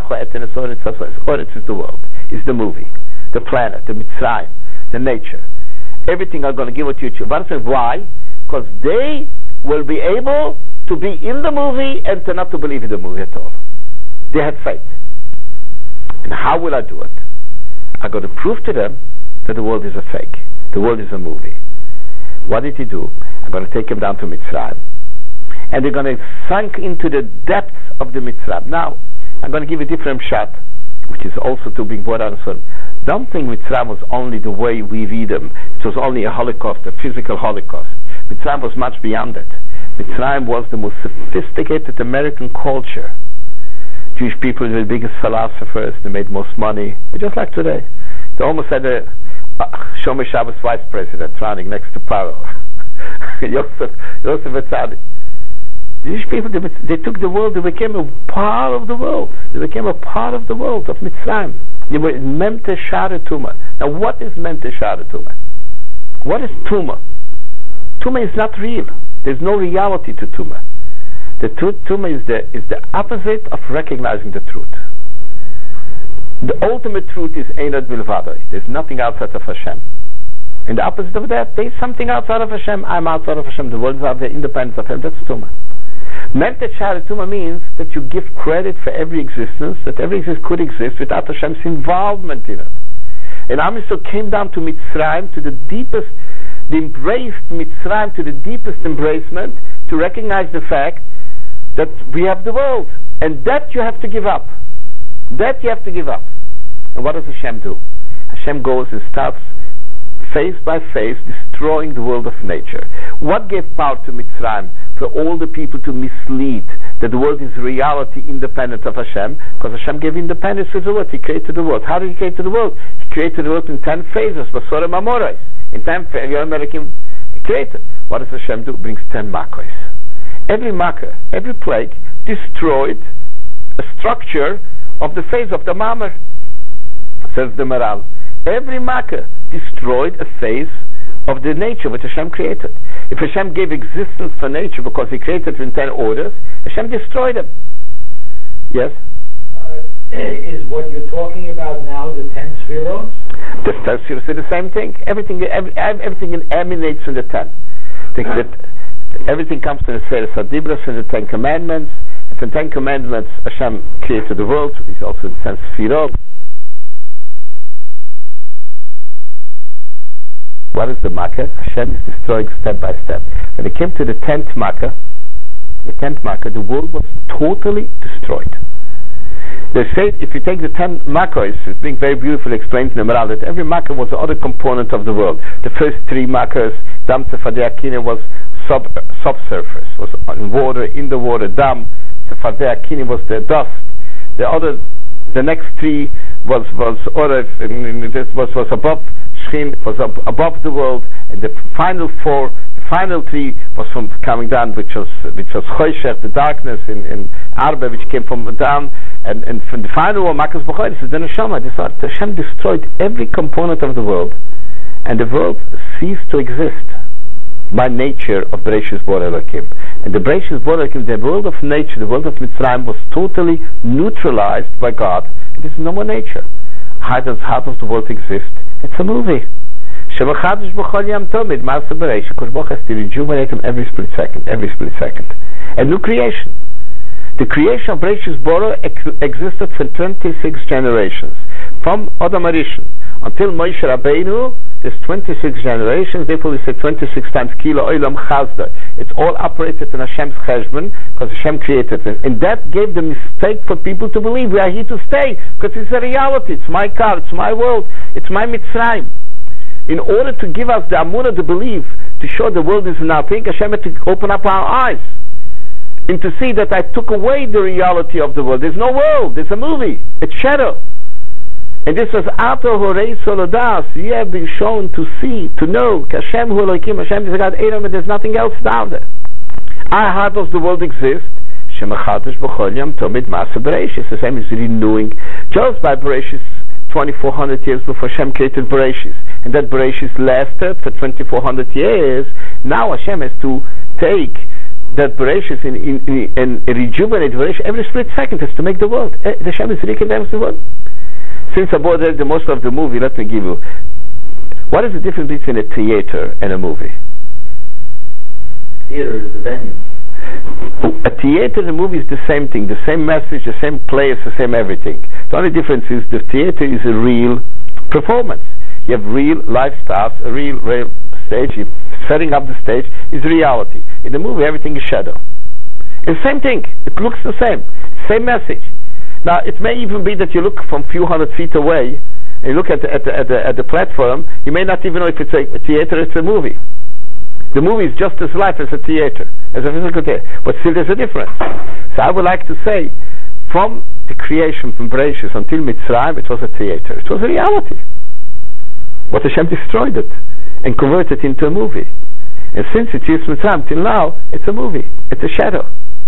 Oretz is the world, is the movie, the planet, the Mitzrayim, the nature. Everything I'm going to give it to your children. Why? Because they will be able to be in the movie and to not to believe in the movie at all. They have faith. And how will I do it? I'm going to prove to them that the world is a fake. The world is a movie. What did he do? I'm going to take him down to Mitzrayim. And they're going to sink into the depths of the Mitzrayim. Now, I'm going to give a different shot, which is also to be brought on. Don't think Mitzrayim was only the way we read them. It was only a Holocaust, a physical Holocaust. Mitzrayim was much beyond it. Mitzrayim was the most sophisticated American culture. Jewish people were the biggest philosophers, they made most money, just like today. They almost had a uh, Shomer Shabbos vice president running next to Paro. Yosef, Yosef Atzadik. Jewish people, they, they took the world, they became a part of the world. They became a part of the world of Mitzrayim. They were Memte Shara Tuma. Now what is Memte Shara Tuma? What is Tuma? Tuma is not real. There's no reality to Tuma. The truth, Tuma is the, is the opposite of recognizing the truth. The ultimate truth is Einad Bilvadoi. There's nothing outside of Hashem. And the opposite of that, there's something outside of Hashem. I'm outside of Hashem. The world is out there, independent of Him. That's Tuma. Memte Shara Tuma means that you give credit for every existence, that every existence could exist without Hashem's involvement in it. And Am Yisrael came down to Mitzrayim, to the deepest, the embraced Mitzrayim, to the deepest embracement, to recognize the fact that we have the world, and that you have to give up. That you have to give up. And what does Hashem do? Hashem goes and starts face by face destroying the world of nature. What gave power to Mitzrayim? For all the people to mislead that the world is reality independent of Hashem, because Hashem gave independence to the world. He created the world. How did He create the world? He created the world in ten phases, Basorem Amorais. In ten phases, He created. What does Hashem do? Brings ten makos. every makkah, every plague destroyed a structure of the phase of the Mamer, says the Maral. Every makkah destroyed a phase of the nature which Hashem created. If Hashem gave existence for nature because He created it in ten orders, Hashem destroyed them. Yes? Uh, is what you're talking about now the ten spheros? The ten spheros are the same thing. Everything, every, everything emanates from the ten. The, the, everything comes from the Sefer Sadibros, from the Ten Commandments. And from the Ten Commandments, Hashem created the world. It's also the ten spheros. What is the Makkah? Hashem is destroying step by step. When it came to the tenth Makkah, the tenth Makkah, the world was totally destroyed. They say if you take the ten Makkahs, it's being very beautifully explained in the Maral, that every Makkah was the other component of the world. The first three Makkahs, Dam Tzefardei Akine, was sub subsurface, was in water, in the water. Dam Tzefardei Akine was the dust. The other, the next three was was Orev, was was above. It was ab above the world, and the final four, the final three was from coming down, which was which was Choshech, the darkness in, in Arba, which came from down, and, and from the final one, Makas B'Chodesh, is the Neshama. Hashem destroyed every component of the world, and the world ceased to exist by nature of Bereshis Bor Elokim. And the Bereshis Bor Elokim, the world of nature, the world of Mitzrayim, was totally neutralized by God. This is no more nature. How does how does the world exist? It's a movie. Shemachadish b'chol yam tomid ma'aseh bereish. Kosh Baruch has to rejuvenate him every split second, every split second. A new creation. The creation of Bereshis Bora ex existed for twenty-six generations, from Adam Arishon until Moshe Rabbeinu. There's twenty-six generations. Therefore, we say twenty-six times kilo olam chazda. It's all operated in Hashem's cheshbon because Hashem created it, and that gave the mistake for people to believe we are here to stay because it's a reality. It's my car. It's my world. It's my Mitzrayim. In order to give us the amunah, the belief, to show the world is nothing, Hashem had to open up our eyes and to see that I took away the reality of the world. There's no world. There's a movie. It's shadow. And this was Ato Horei Solodas. You have been shown to see, to know. Hashem Hu Elokim, Hashem is God, Elam, and there's nothing else down there. Ah, how does the world exist? Shemachadish b'chol yam tomid ma'aseh bereishis. Hashem is renewing just by Bereshis twenty-four hundred years before Hashem created Bereshis. And that Bereshis lasted for twenty-four hundred years. Now Hashem has to take that Bereshis in, in, in, and rejuvenate Bereshis every split second has to make the world. Eh, Hashem is recondemns the world. Since I bought the most of the movie, let me give you. What is the difference between a theater and a movie? Theater is the venue. A theater and a movie is the same thing, the same message, the same players, the same everything. The only difference is the theater is a real performance. You have real live stars, a real, real stage. You're setting up the stage is reality. In the movie, everything is shadow. It's the same thing. It looks the same. Same message. Now, it may even be that you look from a few hundred feet away, and you look at the, at, the, at, the, at the platform, you may not even know if it's a, a theater or it's a movie. The movie is just as live as a theater, as a physical theater, but still there's a difference. So I would like to say, from the creation, from Bereshis until Mitzrayim, it was a theater. It was a reality. But Hashem destroyed it and converted it into a movie. And since it is Mitzrayim till now, it's a movie. It's a shadow.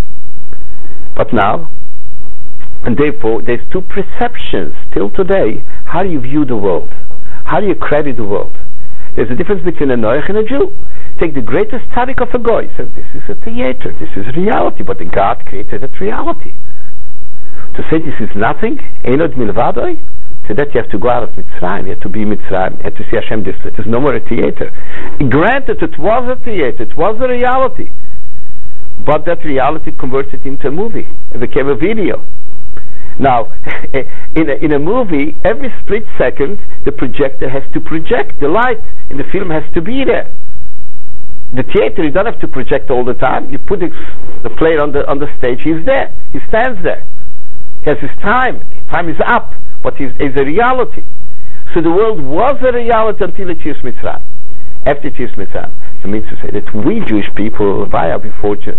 But now, and therefore, there's two perceptions till today. How do you view the world? How do you credit the world? There's a difference between a Noach and a Jew. Take the greatest tzaddik of a goy. Says this is a theater. This is reality. But the God created that reality. To say this is nothing, Einod Milvadoi, to that you have to go out of Mitzrayim. You have to be Mitzrayim. You have to see Hashem this. It is no more a theater. Granted, it was a theater. It was a reality. But that reality converted into a movie. It became a video. Now, in a, in a movie, every split second, the projector has to project. The light in the film has to be there. The theater, you don't have to project all the time. You put the, the player on the on the stage. He's there. He stands there. He has his time. His time is up, but it's a reality. So the world was a reality until it is Mitzrayim. After it is Mitzrayim, it means to say that we Jewish people, why are we fortunate?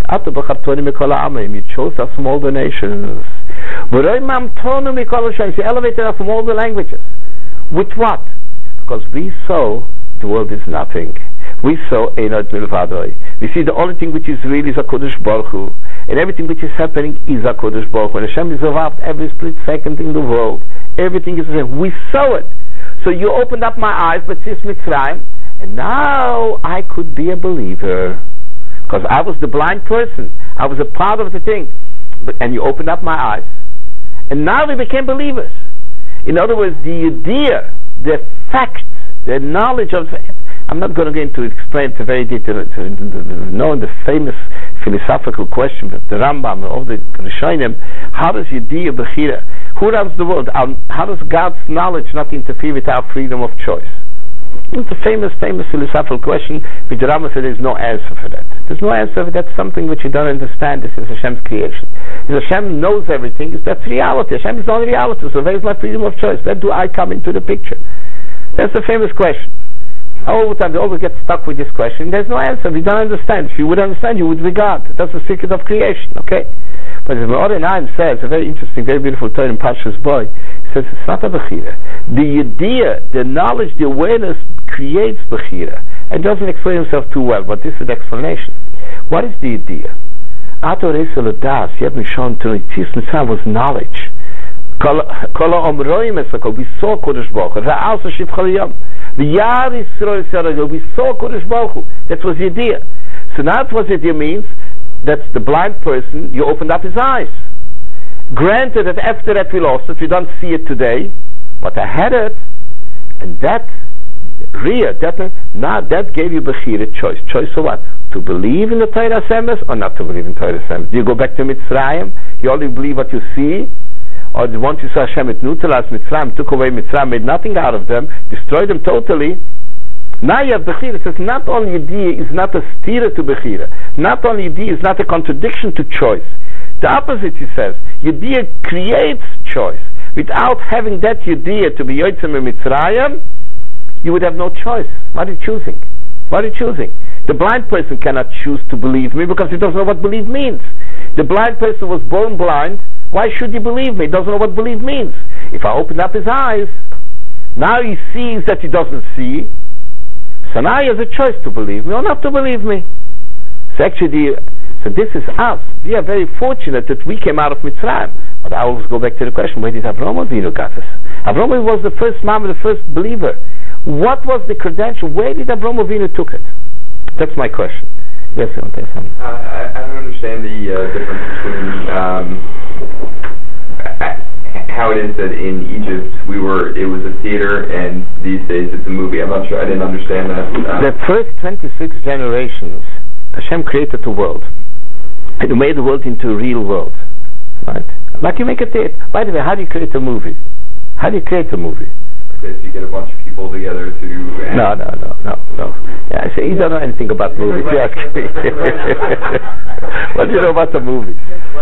You chose us from all the nations. You elevated us from all the languages. With what? Because we saw the world is nothing. we saw Einot Milvadoi. We see the only thing which is real is HaKadosh Baruch Hu, and everything which is happening is HaKadosh Baruch Hu. And Hashem is involved every split second in the world. Everything is the same. We saw it. So you opened up my eyes, but since Mitzrayim, and now I could be a believer. Because I was the blind person. I was a part of the thing. But, and you opened up my eyes. And now we became believers. In other words, the idea, the fact, the knowledge of... I'm not going to go into explain it very detailed. Knowing the famous philosophical question of the Rambam, of the Rishonim, how does Yediyah Bechira, who runs the world? How does God's knowledge not interfere with our freedom of choice? It's a famous, famous philosophical question, which the Rambam said there's no answer for that. There's no answer for that. That's something which you don't understand. This is Hashem's creation. If Hashem knows everything, that's reality. Hashem is not reality, so where is my freedom of choice? Where do I come into the picture? That's the famous question. All the time they always get stuck with this question. There's no answer. We don't understand. If you would understand, you would regard. That's the secret of creation, okay? But as the Oren Haim says, a very interesting, very beautiful Torah in Parshas Boy, he says it's not a Bechira. The idea, the knowledge, the awareness creates Bechira. And doesn't explain himself too well, but this is the explanation. What is the idea? Ato Reisa L'das, Yed Mishon Tonitzis Mitzvah was knowledge. Kol Omroim Esakol, we saw Kodesh Baruch Hu. Ra'al Sashiv Chaliyam. The Yar Yisrael Yisrael, we saw Kodesh Baruch Hu. That was the idea. So now what the idea means, that's the blind person, you opened up his eyes. Granted that after that we lost it, we don't see it today, but I had it, and that Ria, that now that gave you Bechira choice. Choice of what? To believe in the Torah Semes or not to believe in Torah Semes? Do you go back to Mitzrayim? You only believe what you see? Or once you saw Hashem it neutralized Mitzrayim, took away Mitzrayim, made nothing out of them, destroyed them totally. Now you have Bechira. It says not only Yediyah is not a stira to Bechira, not only Yediyah is not a contradiction to choice. The opposite, he says, Yediyah creates choice. Without having that Yediyah to be Yotzim in Mitzrayim, you would have no choice. What are you choosing? What are you choosing? The blind person cannot choose to believe me because he doesn't know what believe means. The blind person was born blind. Why should he believe me? He doesn't know what believe means. If I open up his eyes, now he sees that he doesn't see. So now he has a choice to believe me or not to believe me. So actually, so this is us. We are very fortunate that we came out of Mitzrayim. But I always go back to the question, where did Avraham Avinu got us? Avraham was the first man, the first believer. What was the credential? Where did Avraham Avinu took it? That's my question. Yes, you want to say something? Uh, I, I don't understand the uh, difference between um, how it is that in Egypt we were, it was a theater, and these days it's a movie. I'm not sure. I didn't understand that. Uh, the first twenty-six generations, Hashem created the world, and He made the world into a real world, right? Like you make a theater. By the way, how do you create a movie? How do you create a movie? Okay, so you get a bunch of people together to... No, no, no, no, no. Yeah, I say, you don't know anything about movies. You ask me. What do you know about the movie?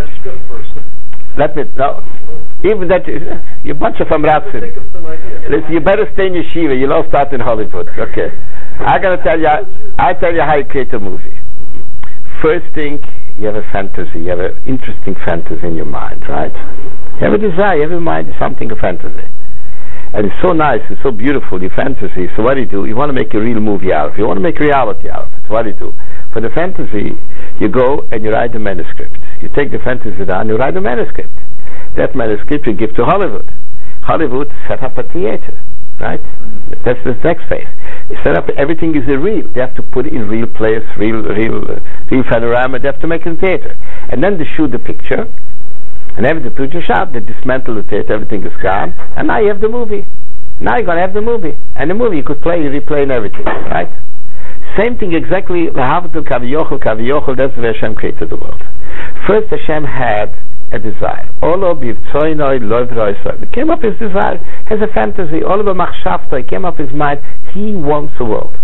Let me, no. Even that, you're a bunch of amratzim. Listen, you better stay in yeshiva. You'll all start in Hollywood. Okay. I'm going to tell you, I tell you how you create a movie. First thing, you have a fantasy. You have an interesting fantasy in your mind, right? You have a desire. You have a mind, something, a fantasy. And it's so nice, it's so beautiful, your fantasy. So what do you do? You want to make a real movie out of it. You want to make reality out of it. So what do you do? For the fantasy, you go and you write a manuscript. You take the fantasy down, you write a manuscript. That manuscript you give to Hollywood. Hollywood set up a theater, right? That's the next phase. They set up, everything is a real. They have to put it in real place, real, real, uh, real panorama. They have to make it a theater. And then they shoot the picture. And everything to the shop, they dismantle the theater, everything is gone, and now you have the movie. Now you're going to have the movie. And the movie you could play, replay, and everything, right? Same thing exactly, L'havatul Kaviyochel, Kaviyochel, that's where Hashem created the world. First Hashem had a desire. Olo bivtsoinoi loivroi. It came up his desire, has a fantasy. Olo b'machshavto, it came up his mind. He wants a world.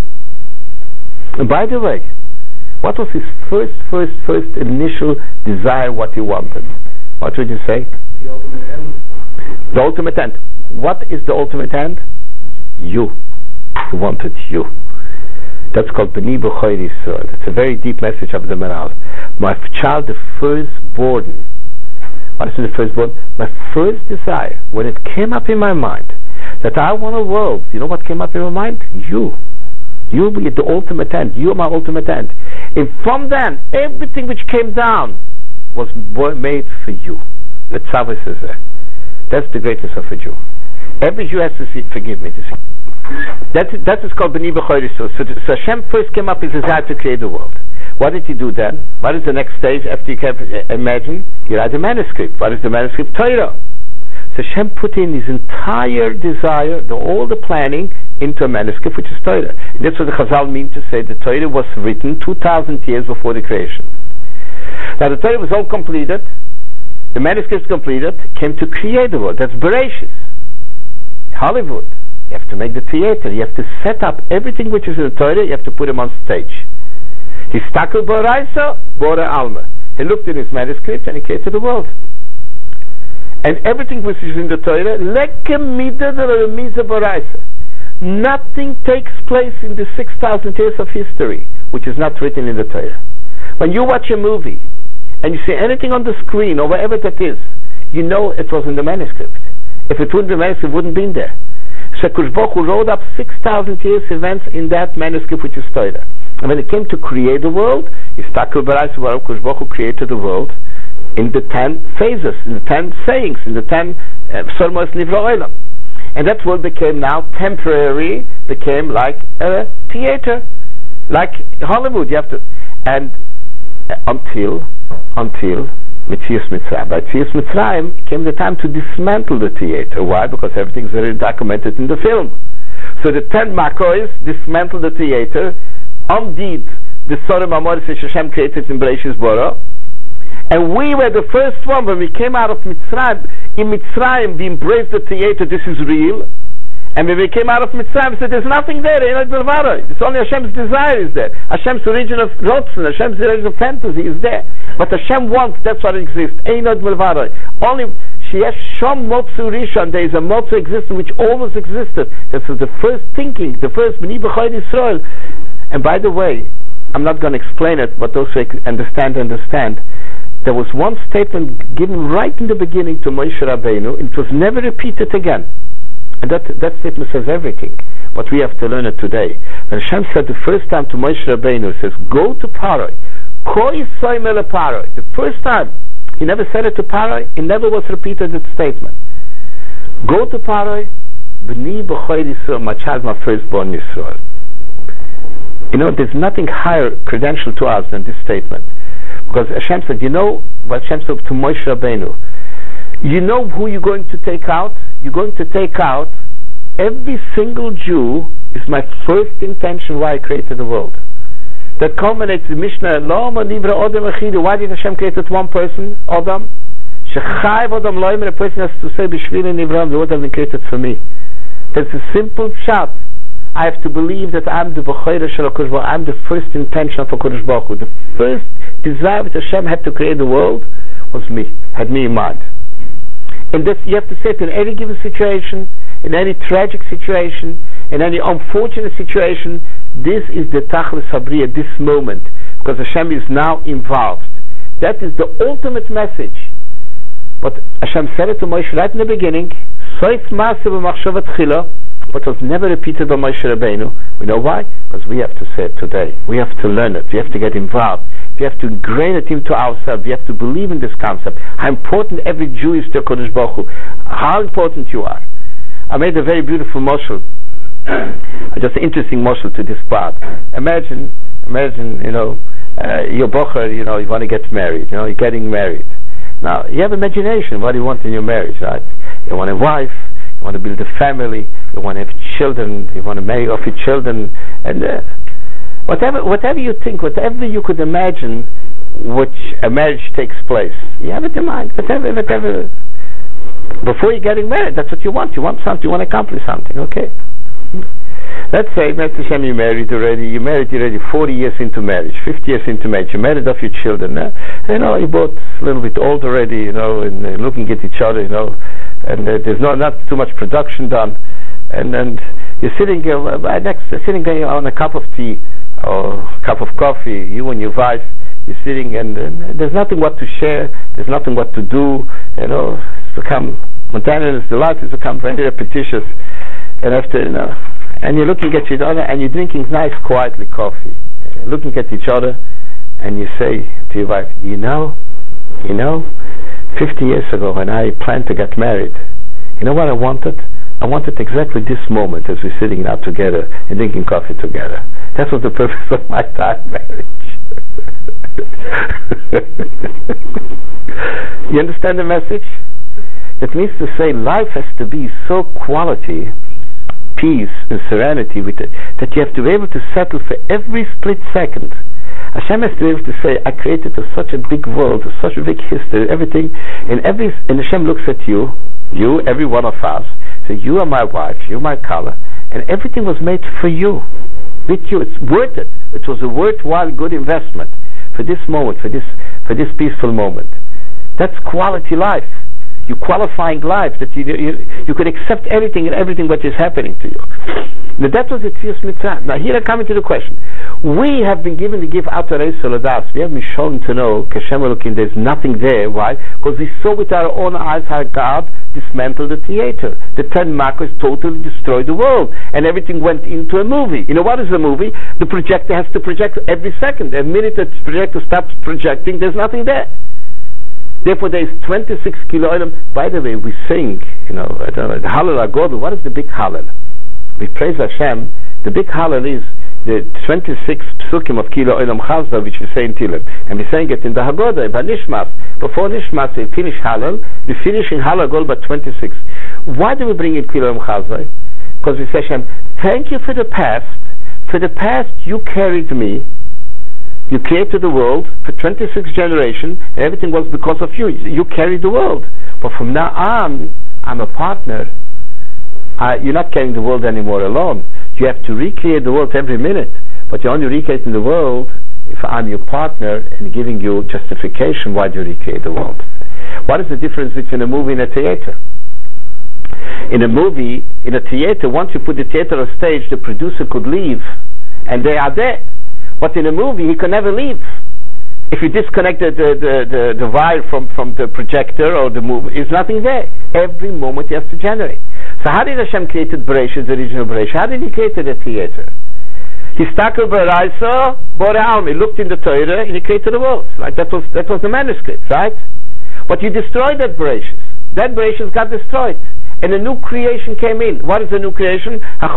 And by the way, what was his first, first, first initial desire, what he wanted? What would you say? The ultimate end. The ultimate end. What is the ultimate end? You. He wanted you. That's called B'ni B'choi Yisrael. It's a very deep message of the Maral. My child, the firstborn. What is the firstborn? My first desire, when it came up in my mind, that I want a world, you know what came up in my mind? You. You will be the ultimate end. You are my ultimate end. And from then, everything which came down was made for you. The tzavos is there. That's the greatness of a Jew. Every Jew has to say, forgive me. To say. That, that is called B'ni B'choi Yisrael. So, so Hashem first came up with his desire to create the world. What did he do then? What is the next stage after you can imagine? You write a manuscript. What is the manuscript? Torah. So Hashem put in his entire desire, the, all the planning, into a manuscript which is Torah. And that's what the Chazal mean to say. The Torah was written two thousand years before the creation. Now the Torah was all completed. The manuscript completed, came to create the world. That's Bereshis. Hollywood. You have to make the theater. You have to set up everything which is in the Torah. You have to put him on stage. Histakel Boraisa, Bora Alma. He looked in his manuscript and he created the world. And everything which is in the Torah, Lekem Mida de Remiza Boraisa. Nothing takes place in the six thousand years of history which is not written in the Torah. When you watch a movie and you see anything on the screen or wherever that is, you know it was in the manuscript. If it wouldn't be manuscript, it wouldn't be there. So Kodesh Baruch Hu wrote up six thousand years events in that manuscript which is Torah. And when it came to create the world, Yistakel B'Rayis Kodesh Baruch Hu created the world in the ten phases, in the ten sayings, in the ten Sormos Nivra Olam. And that world became now temporary, became like a theater, like Hollywood. You have to, and uh, until, until Metzias Mitzrayim. By Metzias Mitzrayim came the time to dismantle the theater. Why? Because everything is already documented in the film. So the ten Makois dismantled the theater, undid the Sodom Amoris which Hashem created in Bereshis Bara. And we were the first one when we came out of Mitzrayim. In Mitzrayim we embraced the theater, this is real. And when we came out of Mitzrayim we said there's nothing there, it's only Hashem's desire is there. Hashem's origin of Rotzen, Hashem's origin of fantasy is there. But Hashem wants, that's what exists. Only Sheyesh Shom Motzu Rishon, there is a Motzu existence which always existed. This is the first thinking, the first B'ni B'choi Yisrael. And by the way, I'm not going to explain it, but those who understand, understand. There was one statement given right in the beginning to Moshe Rabbeinu, and it was never repeated again. And that, that statement says everything. But we have to learn it today. When Hashem said the first time to Moshe Rabbeinu, he says, go to Paroi. Koi soimele Paroi. The first time, he never said it to Paroi, it never was repeated that statement. Go to Paroi, B'ni B'choi Yisrael, my child, my firstborn Yisrael. You know, there's nothing higher credential to us than this statement. Because Hashem said, you know what Hashem said to Moshe Rabbeinu, you know who you're going to take out? You're going to take out every single Jew is my first intention why I created the world. That culminates in Mishnah, Lama Nivra Odom Achidu. Why did Hashem create it one person, Odom? Shechayv Odom Loimer, a person has to say, B'shvili Nivra, the world hasn't created for me. That's a simple shot. I have to believe that I'm the B'choira Shel HaKodesh Baruch Hu. I'm the first intention for Kodesh Baruch Hu. The first desire that Hashem had to create the world was me, had me in mind. And this, you have to say it in any given situation, in any tragic situation, in any unfortunate situation, this is the Tachlis Habriya, this moment, because Hashem is now involved. That is the ultimate message. But Hashem said it to Moshe right in the beginning, Soif Maaseh B'machshavat Chila, but was never repeated by Moshe Rabbeinu. We know why? Because we have to say it today. We have to learn it. We have to get involved. We have to ingrain it into ourselves. We have to believe in this concept. How important every Jew is to Kodesh Baruch Hu. How important you are. I made a very beautiful moshel. Just an interesting moshel to this part. Imagine, imagine, you know, uh, you're bocher, you know, you want to get married. You know, you're getting married. Now, you have imagination. What do you want in your marriage, right? You want a wife. You want to build a family. You want to have children. You want to marry off your children, and uh, whatever, whatever you think, whatever you could imagine, which a marriage takes place, you have it in mind. Whatever, whatever. Before you're getting married, that's what you want. You want something. You want to accomplish something. Okay. Let's say, let's say you're married already. You're married already forty years into marriage, fifty years into marriage. You married off your children. Uh, you know, you're both a little bit old already. You know, and uh, looking at each other. You know. And uh, there's not not too much production done, and then you're sitting uh, right next, uh, sitting uh, on a cup of tea or a cup of coffee. You and your wife, you're sitting, and uh, there's nothing what to share. There's nothing what to do. You know, it's become monotonous. The life has become very repetitious, and after you know, and you're looking at each other, and you're drinking nice, quietly coffee. You're looking at each other, and you say to your wife, you know, you know, fifty years ago when I planned to get married, you know what I wanted? I wanted exactly this moment as we're sitting now together and drinking coffee together. That was the purpose of my time marriage. You understand the message? That means to say life has to be so quality, peace and serenity with it, that you have to be able to settle for every split second. Hashem has to be able to say, I created a, such a big world, such a big history, everything, and every and Hashem looks at you, you, every one of us, so you are my wife, you're my color, and everything was made for you, with you. It's worth it. It was a worthwhile, good investment for this moment, for this, for this peaceful moment. That's quality life. You qualifying life, that you, you you could accept anything and everything what is happening to you. Now that was the Tzius Mitzvah. Now here I come into the question. We have been given to give Atarei Soladas. We have been shown to know Kashem Elokim, there's nothing there. Why? Because we saw with our own eyes how God dismantled the theater. The ten macros totally destroyed the world, and everything went into a movie. You know what is a movie? The projector has to project every second. The minute the projector stops projecting, there's nothing there. Therefore, there is twenty-six kiloilim. By the way, we sing, you know, I don't know, the Hallel HaGodel. What is the big Hallel? We praise Hashem. The big Hallel is the twenty-six psukim of kiloilim Chazda, which we say in Tillim, and we saying it in the Haggadah, by Nishmas. Before Nishmas, we finish Hallel. We finish in Hallel HaGodel by twenty-six. Why do we bring in kiloilim Chazda? Because we say, Hashem, thank you for the past. For the past, you carried me. You created the world for twenty-six generations, and everything was because of you. You carried the world. But from now on, I'm a partner. Uh, you're not carrying the world anymore alone. You have to recreate the world every minute. But you're only recreating the world if I'm your partner and giving you justification why do you recreate the world. What is the difference between a movie and a theater? In a movie, in a theater, once you put the theater on stage, the producer could leave, and they are there. But in a movie, he can never leave. If you disconnect the, the, the, the, the wire from, from the projector or the movie, there's nothing there. Every moment he has to generate. So how did Hashem create Bereshit, the original Bereshit? How did he create the theater? He stuck over Raisa, Bore'alm. He looked in the Torah and he created the world. Like that was that was the manuscript, right? But you destroyed that Bereshit. That Bereshit got destroyed. And a new creation came in. What is the new creation?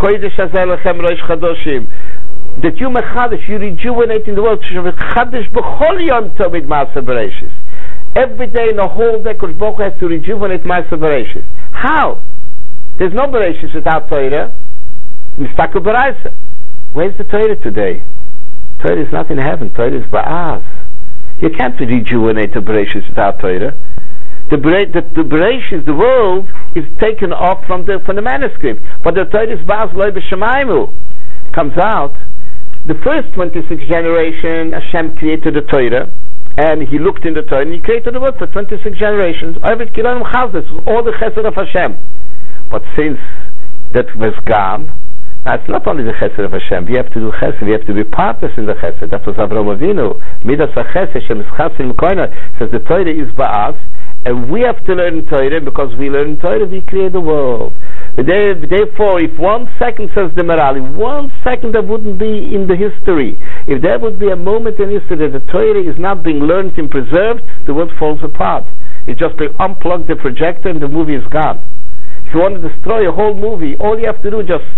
That you mechadish, you rejuvenate in the world. Every day in the whole day, Kodesh Baruch Hu has to rejuvenate Ma'aseh Bereshis. How? There's no Bereshis without Torah. Mistakel Baraisa. Where's the Torah today? Torah is not in heaven. Torah is Ba'az. You can't rejuvenate the Bereshis without Torah. The the, the Bereshis, the world, is taken off from the from the manuscript. But the Torah is Ba'az Loi B'Shamaymu. Comes out. The first twenty-six generation, Hashem created the Torah, and He looked in the Torah, and He created the world for twenty-six generations. Every Kilam Chazdes, all the Chesed of Hashem. But since that was gone, now it's not only the Chesed of Hashem. We have to do Chesed. We have to be partners in the Chesed. That was Avraham Avinu. Midas HaChesed, Hashem is Chassid L'Koina. Says the Torah is Ba'az, and we have to learn Torah, because we learn Torah, we create the world. Therefore, if one second, says the Merali, one second that wouldn't be in the history. If there would be a moment in history that the Torah is not being learned and preserved, the world falls apart. You just unplug the projector and the movie is gone. If you want to destroy a whole movie, all you have to do is just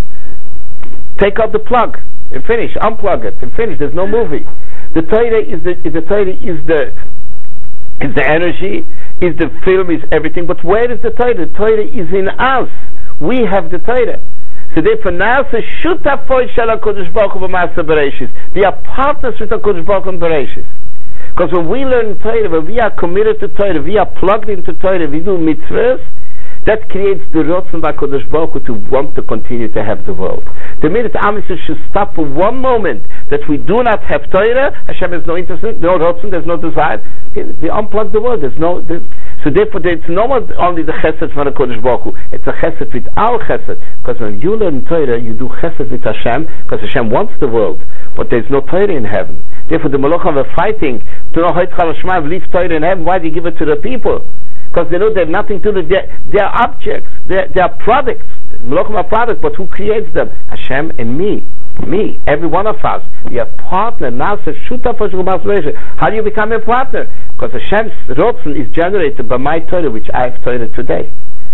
take out the plug and finish, unplug it and finish. There's no movie. The Torah is the, the Torah is the is the energy, is the film, is everything. But where is the Torah? The Torah is in us. We have the Torah. So therefore now, so shoot up for Shala Kodesh Baruch Hu B'Ma'aseh Bereshis. We are partners with the Kodesh Baruch Hu in Bereshis. Because when we learn Torah, when we are committed to Torah, we are plugged into Torah, we do mitzvahs, that creates the Rotzen by Kodesh Baruch Hu to want to continue to have the world. The minute Am Yisrael should stop for one moment that we do not have Torah, Hashem has no interest in it, no Rotzen, there's no desire, we unplug the world. There's no, there's, so therefore it's not only the Chesed from the Kodesh Baruch Hu, it's a Chesed with our Chesed. Because when you learn Torah, you do Chesed with Hashem, because Hashem wants the world, but there's no Torah in heaven. Therefore the Malachim were fighting to know Hoyt Chal Shema, leave Torah in heaven. Why do you give it to the people? because they know they have nothing to do. They're, they're objects. They're, they're products. Malachim are products, but who creates them? Hashem and me. Me, every one of us. We are partner. How do you become a partner? Because Hashem's Rotzen is generated by my Torah, which I have Torah today.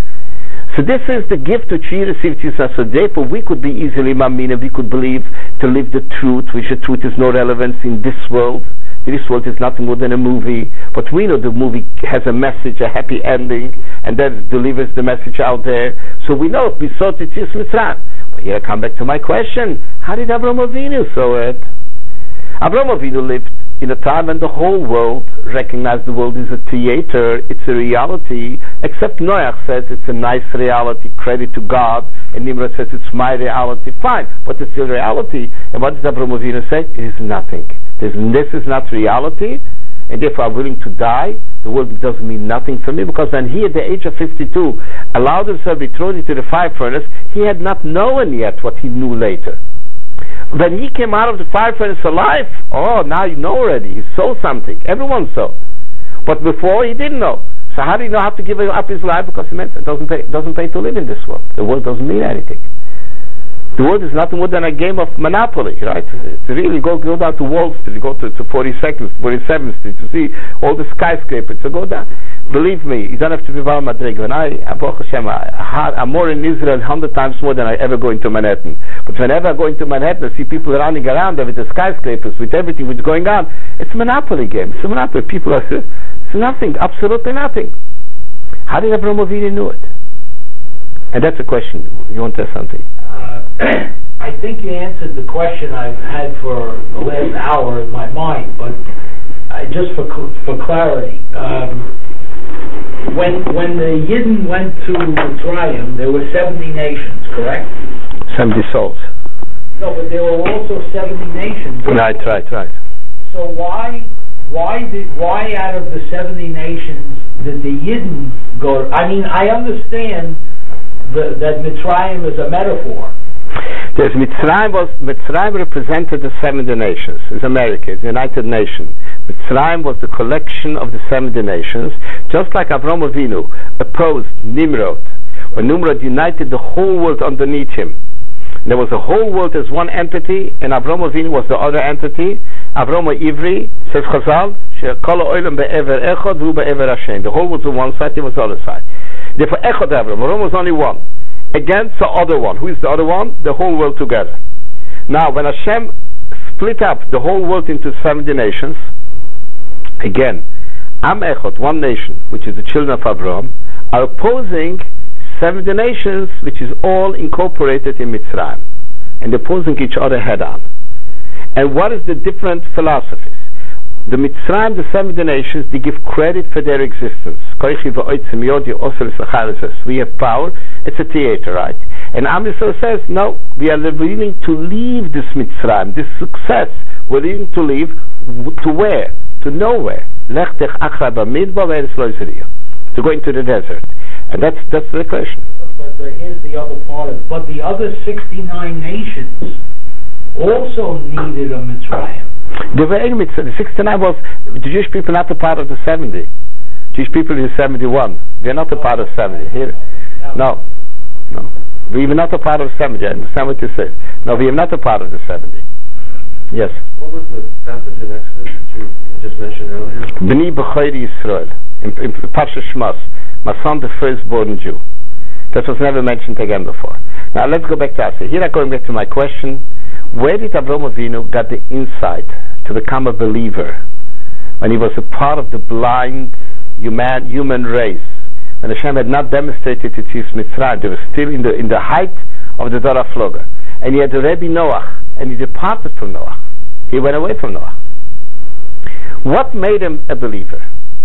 So this is the gift which we received. So therefore we could be easily mamina, we could believe to live the truth, which the truth is no relevance in this world. This world is nothing more than a movie, but we know the movie has a message, a happy ending, and that delivers the message out there. So we know, we saw Tzitzis Mitzrayim. Well, here I come back to my question. How did Avraham Avinu saw it? Avraham Avinu lived in a time when the whole world recognized the world is a theater, it's a reality, except Noach says it's a nice reality, credit to God, and Nimrod says it's my reality, fine, but it's still reality. And what does Avraham Avinu say? It is nothing. There's, this is not reality, and therefore I'm willing to die. The world doesn't mean nothing for me, because when he at the age of fifty-two allowed himself to be thrown into the fire furnace, he had not known yet what he knew later. When he came out of the fire furnace alive, oh, now you know already. He saw something. Everyone saw. But before, he didn't know. So how do you know how to give up his life? Because he meant it doesn't pay, doesn't pay to live in this world. The world doesn't mean anything. The world is nothing more than a game of Monopoly, right? To really go, go down to Wall Street, go to, to forty-second, forty-seventh Street to see all the skyscrapers. So go down. Believe me, you don't have to be Baal Madrig. When I, Baruch Hashem, I, I'm more in Israel a hundred times more than I ever go into Manhattan. But whenever I go into Manhattan, I see people running around there with the skyscrapers, with everything which is going on. It's a Monopoly game. It's a Monopoly. People are, it's nothing, absolutely nothing. How did Avraham Avinu know it? And that's a question. You want to say something? Uh, I think you answered the question I've had for the last hour in my mind, but uh, just for for clarity, um, when when the Yidden went to Mitzrayim, there were seventy nations, correct? Seventy souls. No, but there were also seventy nations. Right, right, right. So why why did why out of the seventy nations did the Yidden go? I mean, I understand the, that Mitzrayim is a metaphor. Yes, Mitzrayim was Mitzrayim represented the seventy nations. It's America, it's the United Nations. Mitzrayim was the collection of the seventy nations, just like Avraham Avinu opposed Nimrod. When Nimrod united the whole world underneath him. There was a whole world as one entity, and Avraham Avinu was the other entity. Avraham Ivri, says Chazal, the whole world was on one side, he was the other side. Therefore, Echad Avraham, Avraham was only one. Against the other one. Who is the other one? The whole world together. Now, when Hashem split up the whole world into seventy nations, again, Am Echad, one nation, which is the children of Avraham, are opposing seventy nations, which is all incorporated in Mitzrayim. And they're opposing each other head on. And what is the different philosophies? The Mitzrayim, the seventy nations, they give credit for their existence. We have power. It's a theater, right? And Am Yisrael says, no, we are willing to leave this Mitzrayim, this success. We're willing to leave to where? To nowhere. To go into the desert. And that's that's the question. But uh, here's the other part of it. But the other sixty-nine nations also needed a Mitzrayim. The the sixty-nine was the Jewish people, not a part of the seventy. Jewish people is seventy-one. They're not a part of seventy. Here, no, no. We are not a part of seventy. I understand what you say. No, we are not a part of the seventy. Yes. What was the passage in Exodus that you just mentioned earlier? B'ni b'chayri Yisrael in, in Parsha Shmos, my son, the firstborn Jew. That was never mentioned again before. Now let's go back to Asa. Here I'm going back to my question. Where did Avraham Avinu get the insight to become a believer when he was a part of the blind human human race? When Hashem had not demonstrated it to his Mitzrayim, they were still in the in the height of the Dora Floga, and he had the Rebbe Noach, and he departed from Noach. He went away from Noach. What made him a believer?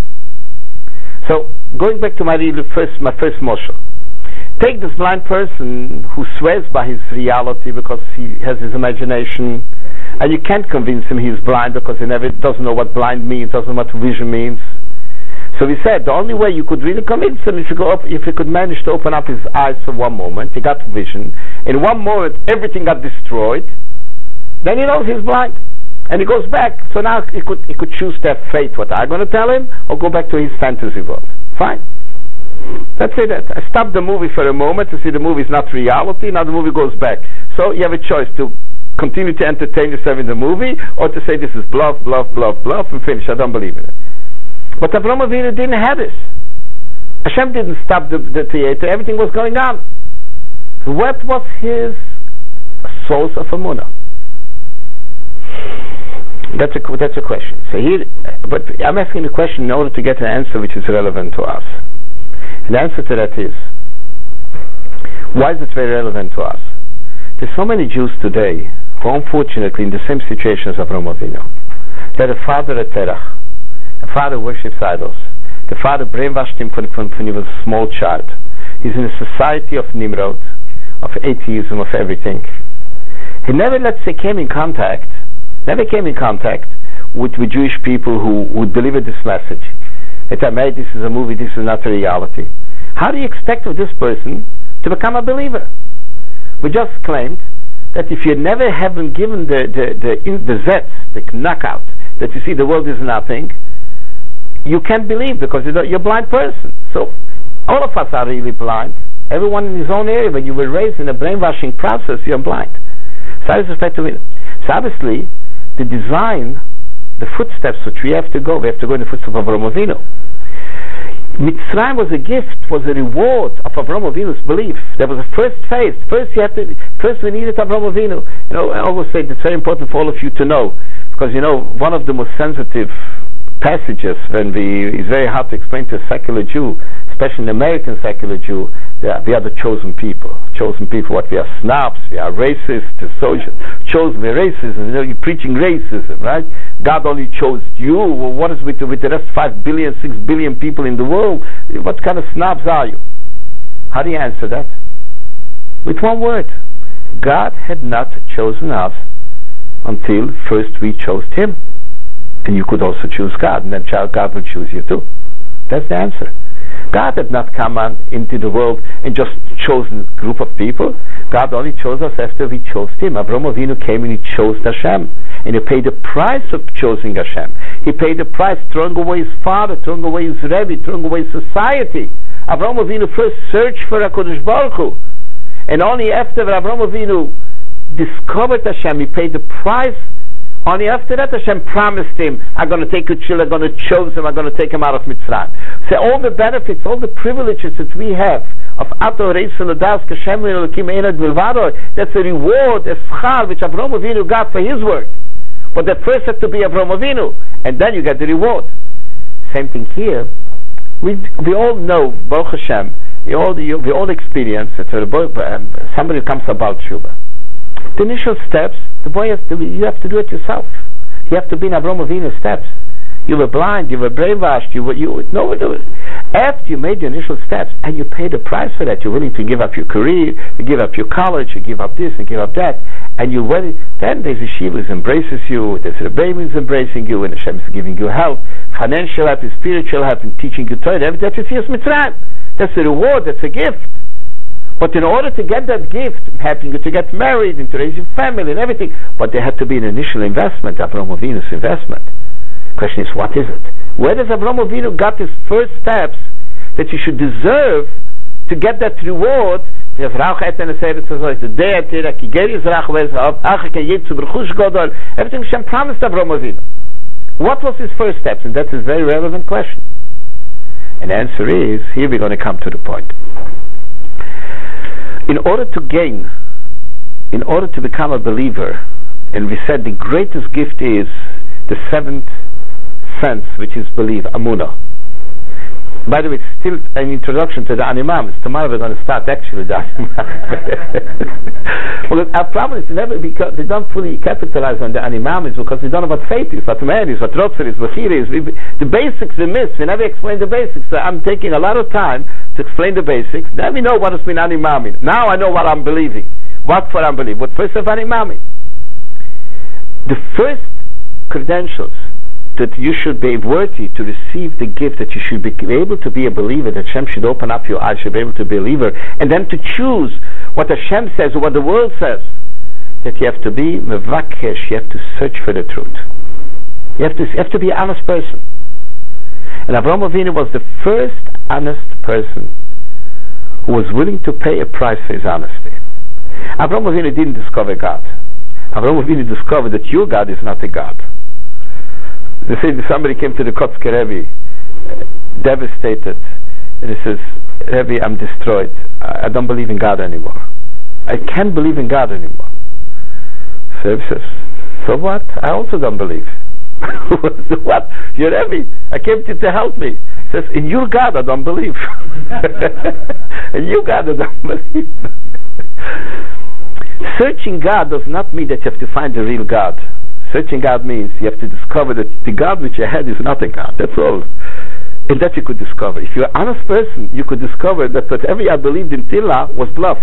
So going back to my really first my first moshel. Take this blind person who swears by his reality because he has his imagination, and you can't convince him he's blind because he never doesn't know what blind means, doesn't know what vision means. So we said the only way you could really convince him if you go up, if you could manage to open up his eyes for one moment, he got vision. In one moment, everything got destroyed. Then he knows he's blind, and he goes back. So now he could he could choose to have faith what I'm going to tell him, or go back to his fantasy world. Fine. Let's say that. I stop the movie for a moment to see the movie is not reality, now the movie goes back. So you have a choice to continue to entertain yourself in the movie, or to say this is bluff, bluff, bluff, bluff, and finish. I don't believe in it. But Avraham Avinu didn't have this. Hashem didn't stop the, the theater, everything was going on. What was his source of Emunah? That's a, that's a question. So here, but I'm asking the question in order to get an answer which is relevant to us. And the answer to that is, why is it very relevant to us? There's so many Jews today who are unfortunately in the same situation as Avraham Avinu. They're a father at Terach. The father worships idols. The father brainwashed him when, when he was a small child. He's in a society of Nimrod, of atheism, of everything. He never, let's say, came in contact, never came in contact with, with Jewish people who would deliver this message. That I made, this is a movie, this is not a reality. How do you expect of this person to become a believer? We just claimed that if you never haven't given the the the, the zets, the knockout, that you see the world is nothing, you can't believe because you're, you're a blind person. So all of us are really blind. Everyone in his own area. When you were raised in a brainwashing process, you're blind. So I respect to it. So obviously, the design, the footsteps which we have to go, we have to go in the footsteps of Avraham Avinu. Mitzrayim was a gift, was a reward of Avraham Avinu's belief. There was a first phase. First, you have to. First, we needed Avraham Avinu. You know, I always say it's very important for all of you to know, because you know one of the most sensitive passages when we is very hard to explain to a secular Jew, especially an American secular Jew, that we are the chosen people. Chosen people, what we are snobs, we are racist, social, chosen, we're racism. You know, you're preaching racism, right? God only chose you. Well, what is with the, with the rest five billion, six billion people in the world? What kind of snobs are you? How do you answer that? With one word. God had not chosen us until first we chose Him. And you could also choose God, and then God will choose you too. That's the answer. God had not come on into the world and just chosen a group of people. God only chose us after we chose Him. Avraham Avinu came and he chose Hashem. And he paid the price of choosing Hashem. He paid the price, throwing away his father, throwing away his Rebbe, throwing away society. Avraham Avinu first searched for HaKadosh Baruch Hu. And only after Avraham Avinu discovered Hashem, he paid the price. Only after that Hashem promised him, I'm going to take your children, I'm going to choose them, I'm going to take them out of Mitzrayim. So all the benefits, all the privileges that we have of Ato Reis Ladas Kashem Elokim Einad Milvado, that's a reward, a schar which Avraham Avinu got for his work. But that first has to be Avraham Avinu, and then you get the reward. Same thing here. We we all know, Baruch Hashem, we all, we all experience that um, somebody comes about Tshuva. The initial steps, the boy has to be, you have to do it yourself. You have to be in Avraham Avinu's steps. You were blind, you were brainwashed, you were, you, no one do it. After you made the initial steps, and you paid the price for that, you're willing to give up your career, you give up your college, you give up this and give up that, and you're ready, then there's a Shiva who embraces you, there's a baby who's embracing you, and Hashem is giving you help, financial help, and spiritual help, and teaching you Torah, that's a Siyas Mitzrayim. That's a reward, that's a gift. But in order to get that gift, helping you to get married and to raise your family and everything, but there had to be an initial investment, Avraham Avinu's investment. The question is, what is it? Where does Avraham Avinu got his first steps that you should deserve to get that reward? Everything Hashem promised Avraham Avinu. What was his first steps? And that's a very relevant question. And the answer is, here we're going to come to the point. In order to gain, in order to become a believer, and we said the greatest gift is the seventh sense, which is belief, Amunah. By the way, it's still an introduction to the Animam. Tomorrow we're going to start actually the Animam. Well, our problem is never because they don't fully capitalize on the Animam is because we don't know what faith is, what man is, what Rotzer is, what Chir is. We, the basics we miss. We never explain the basics. So I'm taking a lot of time to explain the basics. Now we know what has been Animam. Now I know what I'm believing. What for I'm believing. What first of Animam. The first credentials that you should be worthy to receive the gift, that you should be able to be a believer, that Hashem should open up your eyes, should be able to be a believer, and then to choose what Hashem says or what the world says, that you have to be mevakesh, you have to search for the truth. You have to, you have to be an honest person. And Avraham Avinu was the first honest person who was willing to pay a price for his honesty. Avraham Avinu didn't discover God. Avraham Avinu discovered that your God is not a God. They say somebody came to the Kotzker Rebbe, uh, devastated, and he says, Rebbe, I'm destroyed. I, I don't believe in God anymore. I can't believe in God anymore. So Rebbe says, so what? I also don't believe. What? You're Rebbe. I came to you to help me. He says, in your God I don't believe. In your God I don't believe. Searching God does not mean that you have to find the real God. Searching God means you have to discover that the God which you had is not a God. That's all. And that you could discover. If you're an honest person, you could discover that whatever you believed in Tilla was bluff.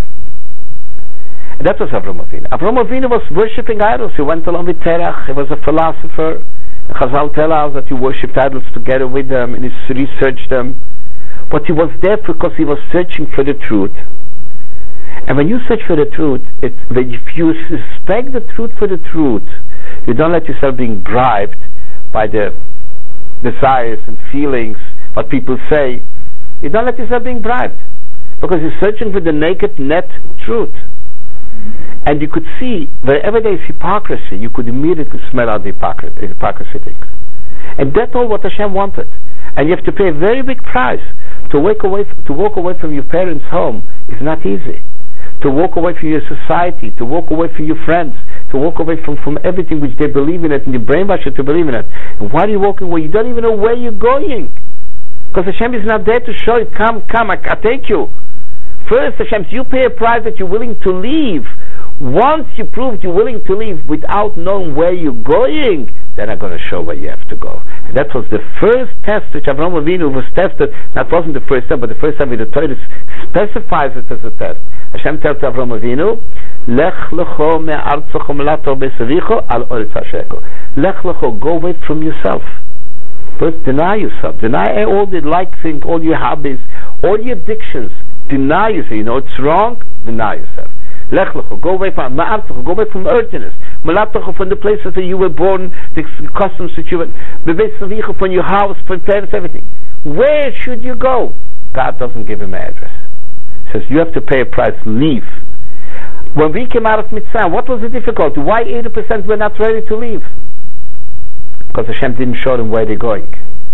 And that was Avraham Avinu. Avraham Avinu was worshipping idols. He went along with Terach. He was a philosopher. And Chazal tell us that he worshipped idols together with them and he researched them. But he was there because he was searching for the truth. And when you search for the truth, it, if you respect the truth for the truth, you don't let yourself being bribed by the desires and feelings, what people say. You don't let yourself being bribed because you're searching for the naked net truth. And you could see wherever there is hypocrisy, you could immediately smell out the hypocrisy, hypocrisy things. And that's all what Hashem wanted. And you have to pay a very big price to walk away. F- to walk away from your parents' home is not easy. To walk away from your society, to walk away from your friends, to walk away from, from everything which they believe in it, and you brainwash you to believe in it. And why are you walking away? You don't even know where you're going. Because Hashem is not there to show you, come, come, I, I take you. First, Hashem, you pay a price that you're willing to leave. Once you proved you're willing to leave without knowing where you're going, then I'm going to show where you have to go. And that was the first test which Avraham Avinu was tested. That wasn't the first time, but the first time the Torah specifies it as a test. Hashem tells Avraham Avinu, Lech lecho me'artzocho melato besavicho al oretz hasheko. Lech lecho, go away from yourself. First, deny yourself. Deny all the liking, all your hobbies, all your addictions. Deny yourself. You know it's wrong. Deny yourself. Lech lecho, go away from me'artzocho, go away from earthiness. Melatocho, from the places where you were born, the customs that you were, besavicho, from your house, from parents, everything. Where should you go? God doesn't give him an address. Says you have to pay a price. Leave. When we came out of Mitzrayim, what was the difficulty? Why eighty percent were not ready to leave? Because Hashem didn't show them where they're going.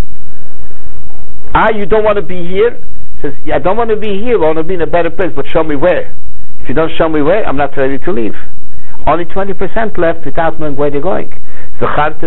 Ah, you don't want to be here? Says, yeah, I don't want to be here. I want to be in a better place, but show me where. If you don't show me where, I'm not ready to leave. Only twenty percent left without knowing where they're going. You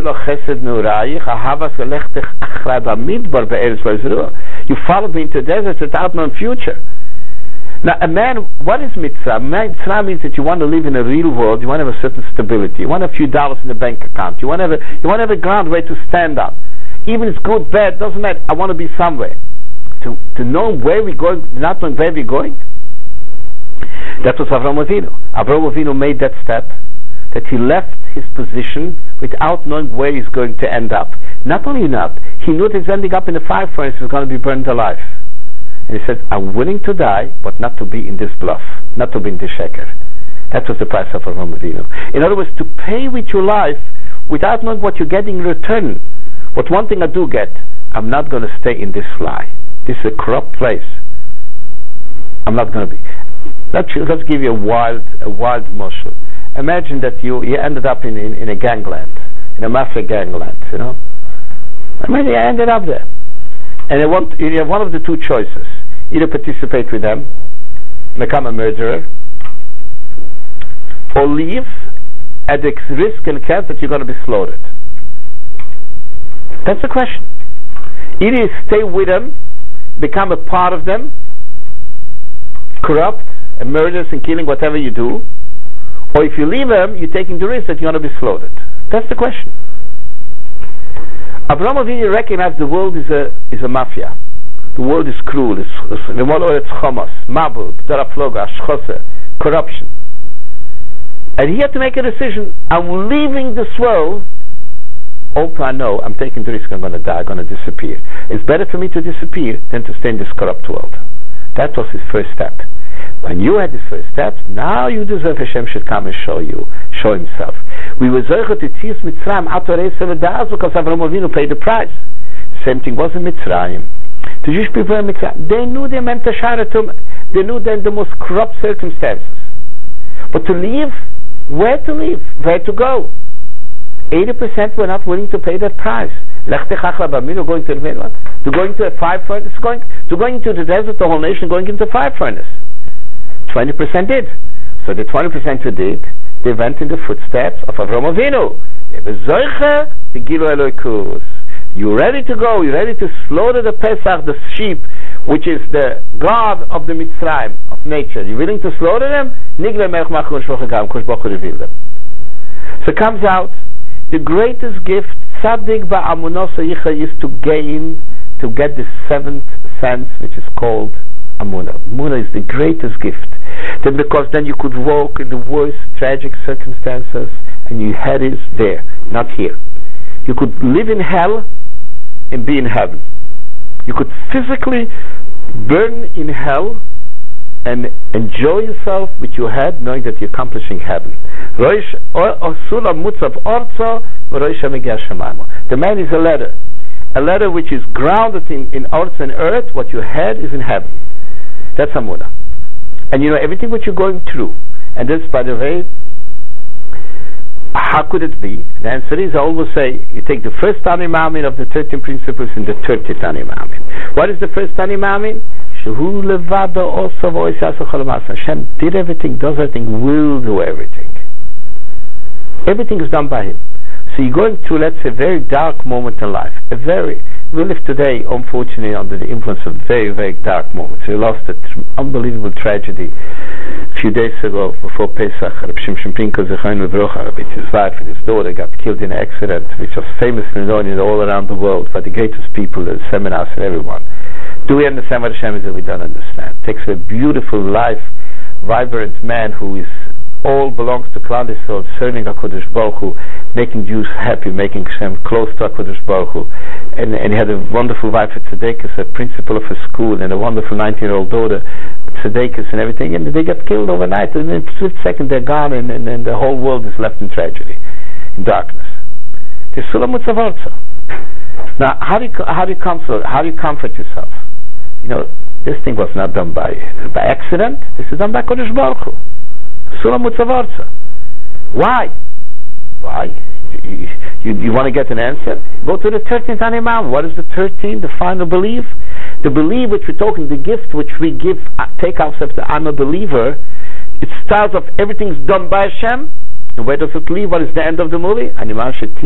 followed me into the desert without knowing future. Now, a man, what is mitzvah? Mitzvah means that you want to live in a real world. You want to have a certain stability. You want a few dollars in the bank account. You want to have a, you want to have a ground where to stand on. Even if it's good, bad, doesn't matter. I want to be somewhere. To to know where we're going, not knowing where we're going. That was Avraham Avinu. Avraham Avinu made that step, that he left his position without knowing where he's going to end up. Not only that, he knew that he's ending up in the fire furnace. He's going to be burned alive. And he said, I'm willing to die, but not to be in this bluff, not to be in this sheker. That was the price of Avraham Avinu. In other words, to pay with your life without knowing what you're getting in return. But one thing I do get, I'm not going to stay in this lie. This is a corrupt place. I'm not going to be. Let's, let's give you a wild, a wild motion. Imagine that you, you ended up in, in, in a gangland, in a mafia gangland, you know. I mean, you ended up there. And you, want, you have one of the two choices. Either participate with them, become a murderer, or leave at the risk and chance that you're going to be slaughtered. That's the question. Either you stay with them, become a part of them, corrupt, and murderous and killing, whatever you do, or if you leave them, you're taking the risk that you're going to be slaughtered. That's the question. Avraham Avinu recognized the world is a is a mafia. The world is cruel. It's chomas, mabul, darafloga, shchose, corruption. And he had to make a decision. I'm leaving this world. Also, I know I'm taking the risk. I'm going to die. I'm going to disappear. It's better for me to disappear than to stay in this corrupt world. That was his first step. When you had this first step, now you deserve Hashem should come and show you, show himself. We were zoichet to Tzias Mitzrayim atorei sevedas because Avraham Avinu paid the price. Same thing was in Mitzrayim. The Jewish people in Mitzrayim, they knew they meant the Sharatum, they knew they're in the most corrupt circumstances. But to leave, where to leave? Where to go? eighty percent were not willing to pay that price. Lech techach labamino, going to the middle, to going to a fire furnace, going to going to the desert, the whole nation going into a fire furnace. twenty percent did. So the twenty percent who did, they went in the footsteps of Avraham Avinu. They were zoiche to gilu elokus. You're ready to go, you're ready to slaughter the Pesach, the sheep, which is the God of the Mitzrayim, of nature. You're willing to slaughter them? Nigle melech machon shvochagam, Kosh Baruch Hu revealed them. So it comes out, the greatest gift, tzaddik ba'amunos yicha, is to gain, to get the seventh sense, which is called Amunah. Amunah is the greatest gift. Then because then you could walk in the worst tragic circumstances, and your head is there, not here. You could live in hell and be in heaven. You could physically burn in hell and enjoy yourself with your head, knowing that you're accomplishing heaven. The man is a ladder, a ladder which is grounded in, in earth and earth. What your head is in heaven. That's Amunah. And you know everything what you're going through. And this, by the way, how could it be? The answer is, I always say, you take the first Tani Ma'amin of the thirteen principles and the thirtieth Tani Ma'amin. What is the first Tani Ma'amin? Hashem did everything, does everything, will do everything. Everything is done by Him. So you're going through, let's say, a very dark moment in life. A very, we live today, unfortunately, under the influence of very, very dark moments. We lost an tr- unbelievable tragedy a few days ago, before Pesach. Reb Shimshon Pinko Zechaynu Levrocha, with his wife and his daughter, got killed in an accident, which was famously known all around the world by the greatest people, the seminars and everyone. Do we understand what Hashem is that we don't understand? It takes a beautiful life, vibrant man who is all belongs to Klal Yisrael, serving HaKadosh Baruch Hu, making Jews happy, making Hashem close to HaKadosh Baruch Hu. And, and he had a wonderful wife at Tzedekis, a principal of a school, and a wonderful nineteen-year-old daughter, Tzedekis and everything, and they got killed overnight, and in a split second they're gone, and, and, and the whole world is left in tragedy, in darkness. The Sulam Mutzavarza. Now, how do you, how do you comfort, how do you comfort yourself? You know, this thing was not done by, by accident, this is done by HaKadosh Baruch Hu. Sulam Mutzavarza. Why? Why? You, you, you want to get an answer? Go to the thirteenth Animam. What is the thirteenth? The final belief? The belief which we're talking, the gift which we give, uh, take ourselves to, I'm a believer. It starts off, everything's done by Hashem. And where does it leave? What is the end of the movie? It's going to be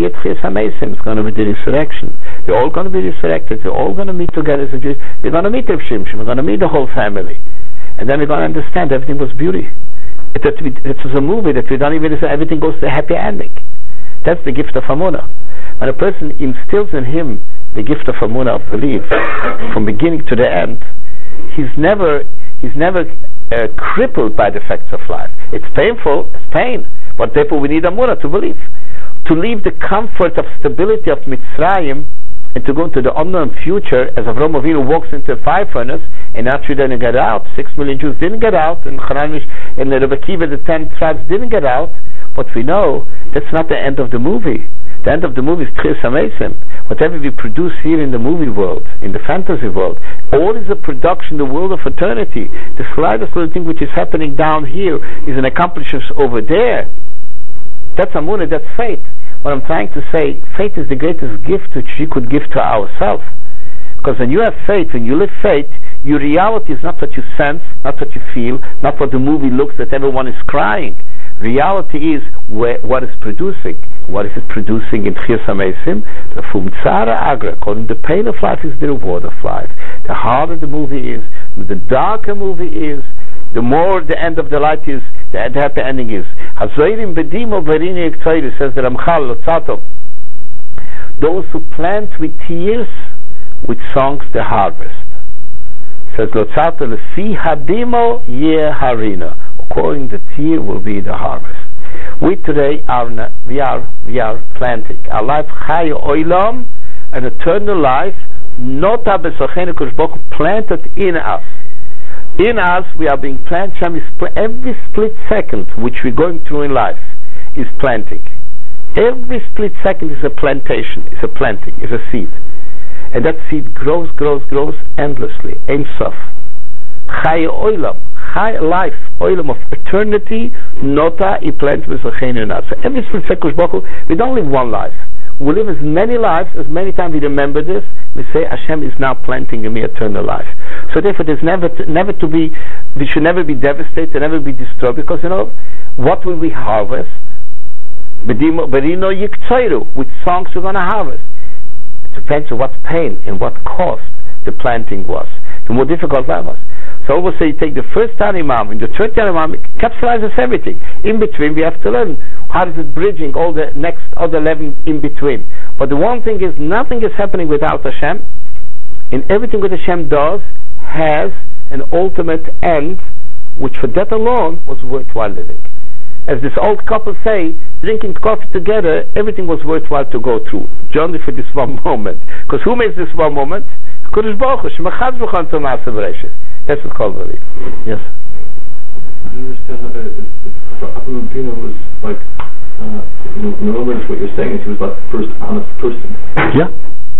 the resurrection. They're all going to be resurrected. They're all going to meet together as a Jew. We're going to meet Reb Shimshon. We're going to meet the whole family. And then we're going to understand everything was beauty. It, it, it was a movie that we don't even say everything goes to a happy ending. That's the gift of Amunah. When a person instills in him the gift of Amunah, of belief, from beginning to the end, he's never he's never uh, crippled by the effects of life. It's painful, it's pain, but therefore we need Amunah to believe. To leave the comfort of stability of Mitzrayim and to go into the unknown future, as Avraham Avinu walks into a fire furnace, and actually didn't get out. Six million Jews didn't get out, and Chananish and the Rebbe Akiva, the ten tribes, didn't get out. But we know that's not the end of the movie. The end of the movie is Tchias HaMeisim. Whatever we produce here in the movie world, in the fantasy world, all is a production, the world of eternity. The slightest little thing which is happening down here is an accomplishment over there. That's Amunah, that's faith. What I'm trying to say, faith is the greatest gift which we could give to ourselves. Because when you have faith, when you live faith, your reality is not what you sense, not what you feel, not what the movie looks that everyone is crying. Reality is where, what is producing. What is it producing in Tchias HaMeisim? The Fum Tzara Agra, according to the pain of life is the reward of life. The harder the movie is, the darker movie is, the more the end of the light is, the happy ending is. Hazoirim bedimo verini ektoiru, says the Ramchal Lotzato. Those who plant with tears, with songs, the harvest. Says Lotzato, lefi hadimo ye harina. According to the tear will be the harvest. We today are we are we are planting our life Chai Olam, an eternal life, not planted in us. In us, we are being planted. Every split second which we're going through in life is planting. Every split second is a plantation, is a planting, is a seed. And that seed grows, grows, grows endlessly. Ein Sof. Chai Oilam. High life, oilam of eternity, nota I plant with So every split we don't live one life. We live as many lives, as many times we remember this, we say Hashem is now planting in me eternal life. So therefore there's never to, never to be, we should never be devastated, never be destroyed, because you know, what will we harvest? Berino Yiktsairu, which songs we're going to harvest. It depends on what pain and what cost the planting was. The more difficult life was. So I will say you take the first Tanimam and the third Tanimam, it capsulizes everything. In between we have to learn how is it bridging all the next other eleven in between. But the one thing is nothing is happening without Hashem, and everything that Hashem does has an ultimate end, which for that alone was worthwhile living. As this old couple say, drinking coffee together, everything was worthwhile to go through, only for this one moment. Because who makes this one moment? Kodesh Baruch Hu, that's what's called belief. Yes. I don't understand how that, if Avraham Avinu was like, uh, in, in remembrance what you're saying is he was like the first honest person. Yeah.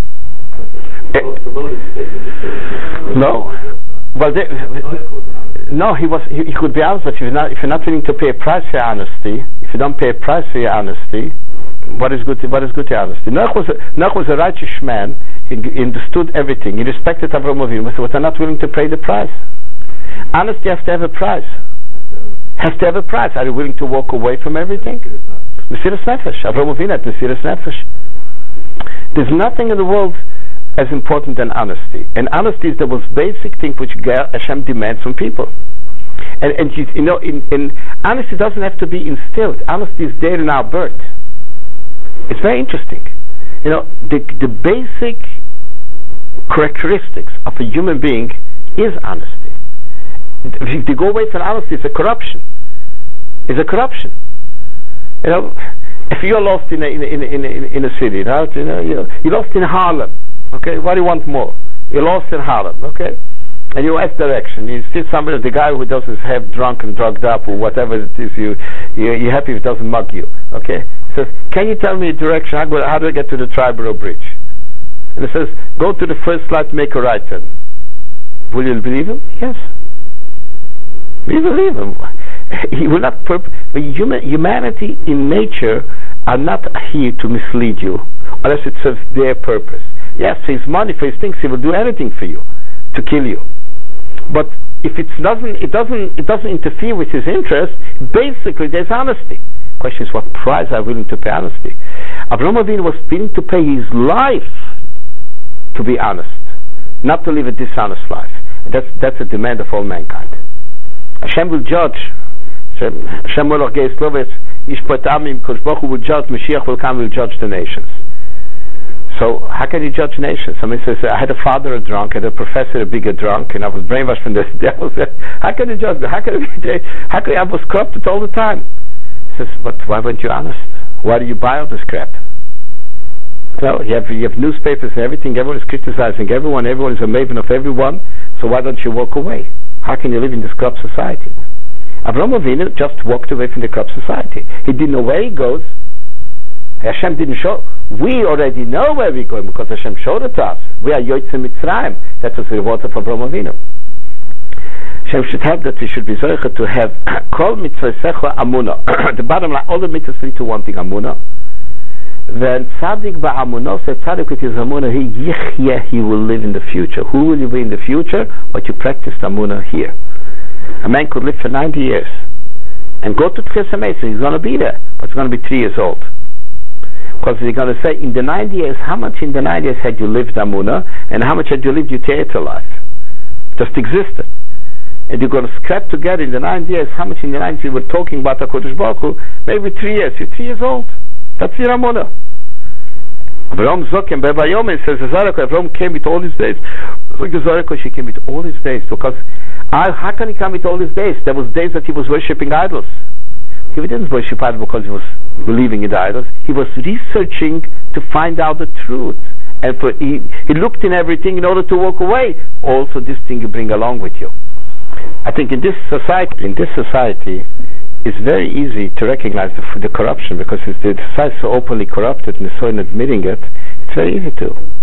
No. Well, they, no, he was. He, he could be honest, but if you're not, if you're not willing to pay a price for your honesty, if you don't pay a price for your honesty, what is good? What is good to honesty? Noach was a, Noach was a righteous man. He, he understood everything. He respected Avraham Avinu, but they're not willing to pay the price. Honesty has to have a price. Has to have a price. Are you willing to walk away from everything? Mesiras Nefesh. Avraham Avinu had Mesiras Nefesh. There's nothing in the world as important than honesty. And honesty is the most basic thing which Hashem demands from people. And, and you, you know, in, in honesty doesn't have to be instilled. Honesty is there in our birth. It's very interesting. You know, the, the basic characteristics of a human being is honesty. If you go away from honesty, it's a corruption. It's a corruption. You know, if you're lost in a, in a, in a, in a, in a city, right? You know, you're, you're lost in Harlem. Okay, what do you want more? You're lost in Harlem. Okay, and you ask direction. You see somebody, the guy who doesn't have drunk and drugged up or whatever it is, you, you you're happy if it doesn't mug you. Okay, says, can you tell me a direction? How, go, how do I get to the Triborough Bridge? And it says, go to the first light, make a right turn. Will you believe him? Yes. We believe him. He will not. Perp- but human, humanity in nature are not here to mislead you, unless it serves their purpose. Yes, for his money, for his things, he will do anything for you, to kill you. But if it doesn't, it doesn't, it doesn't interfere with his interest. Basically, there's honesty. Question is, what price are you willing to pay honesty? Avraham Avinu was willing to pay his life to be honest, not to live a dishonest life. That's that's a demand of all mankind. Hashem will judge. Hashem will judge. Kodesh will judge. Mashiach will come. Will judge the nations. So how can you judge nations? Somebody says, I had a father a drunk, I had a professor a bigger drunk, and I was brainwashed from the devil. How can you judge? How can you, how can you, I was corrupted all the time. He says, but why weren't you honest? Why do you buy all this crap? So you have you have newspapers and everything. Everyone is criticizing everyone. Everyone is a maven of everyone. So why don't you walk away? How can you live in this corrupt society? Avraham Avinu just walked away from the corrupt society. He didn't know where he goes. Hashem didn't show. We already know where we're going because Hashem showed it to us. We are Yotzei Mitzrayim. That was the reward of Avraham Avinu. Hashem should have that. We should be zocher to have Kol Mitzvosecha Amuna. The bottom line, all the mitzvahs lead to one thing, Amuna. Then tzaddik ba'amuno, so tzaddik with his amuna, he yichye, he will live in the future. Who will you be in the future? What you practiced amuna here. A man could live for ninety years and go to Tchias HaMesim. He's going to be there, but he's going to be three years old. Because he's going to say, in the ninety years, how much in the ninety years had you lived amuna, and how much had you lived your theater life? Just existed. And you're going to scrap together in the ninety years, how much in the ninety years you were talking about HaKadosh Baruch Hu? Maybe three years. You're three years old. That's your Amuna. Avraham Zokim Bebayom says Avraham came with all his days. She came with all his days because uh, how can he come with all his days? There was days that he was worshipping idols. He didn't worship idols because he was believing in the idols. He was researching to find out the truth, and for, he he looked in everything in order to walk away. Also, this thing you bring along with you. I think in this society, in this society. It's very easy to recognize the, the corruption because it's, the society is so openly corrupted and so in admitting it, it's very easy to. So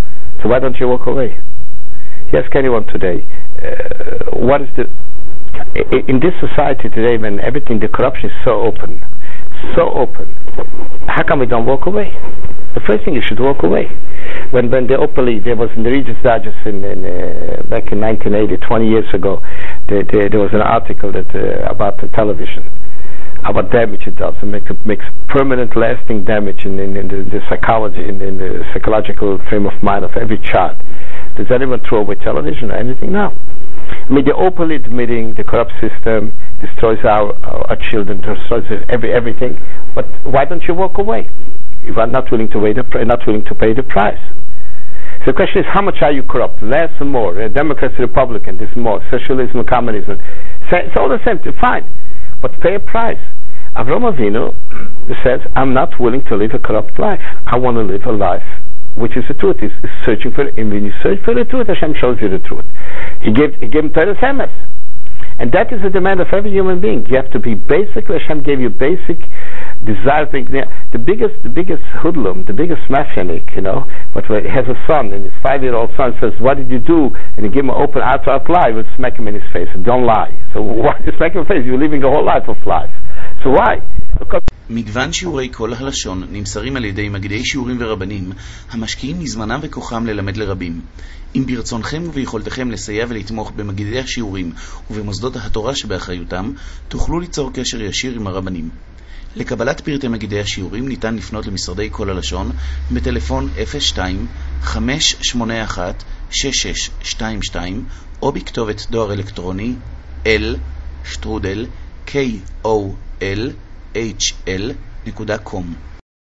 So why don't you walk away? You ask anyone today, uh, what is the in this society today, when everything, the corruption is so open, so open, how come we don't walk away? The first thing, you should walk away. When when the openly, there was in the Regis Digest in, in uh, back in nineteen eighty, twenty years ago, there, there, there was an article that uh, about the television, about damage it does, and make, makes permanent, lasting damage in, in, in the, the psychology, in, in the psychological frame of mind of every child. Does anyone throw away television or anything? No. I mean, they're openly admitting the corrupt system destroys our, our, our children, destroys every everything. But why don't you walk away? You are not willing to pay the not willing to pay the price. So the question is, how much are you corrupt? Less and more. Uh, Democrats, Republican, this more. Socialism, communism. So it's all the same. Fine, but pay a price. Avraham Avinu says, "I'm not willing to live a corrupt life. I want to live a life which is the truth." He's searching for it. And when you search for the truth, Hashem shows you the truth. He gave, he gave him Torah Semes. And that is the demand of every human being. You have to be basically, Hashem gave you basic desire. The biggest, the biggest hoodlum, the biggest mafianik, you know, but he has a son, and his five-year-old son says, "What did you do?" And you give him an open out-out lie, you would smack him in his face. And don't lie. So why you smack him in the face? You're living a whole life of life. So why? Because מגוון שיעורי כל הלשון נמסרים על ידי מגידי שיעורים ורבנים המשקיעים מזמנם וכוחם ללמד לרבים. אם ברצונכם וביכולתכם לסייע ולתמוך במגידי השיעורים ובמוסדות התורה שבאחריותם, תוכלו ליצור קשר ישיר עם הרבנים. לקבלת פרטי מגידי השיעורים ניתן לפנות למשרדי כל הלשון בטלפון אפס שתיים חמש שמונה אחת שש שש שתיים שתיים או בכתובת דואר אלקטרוני l שטרודל k o l h l נקודה קום.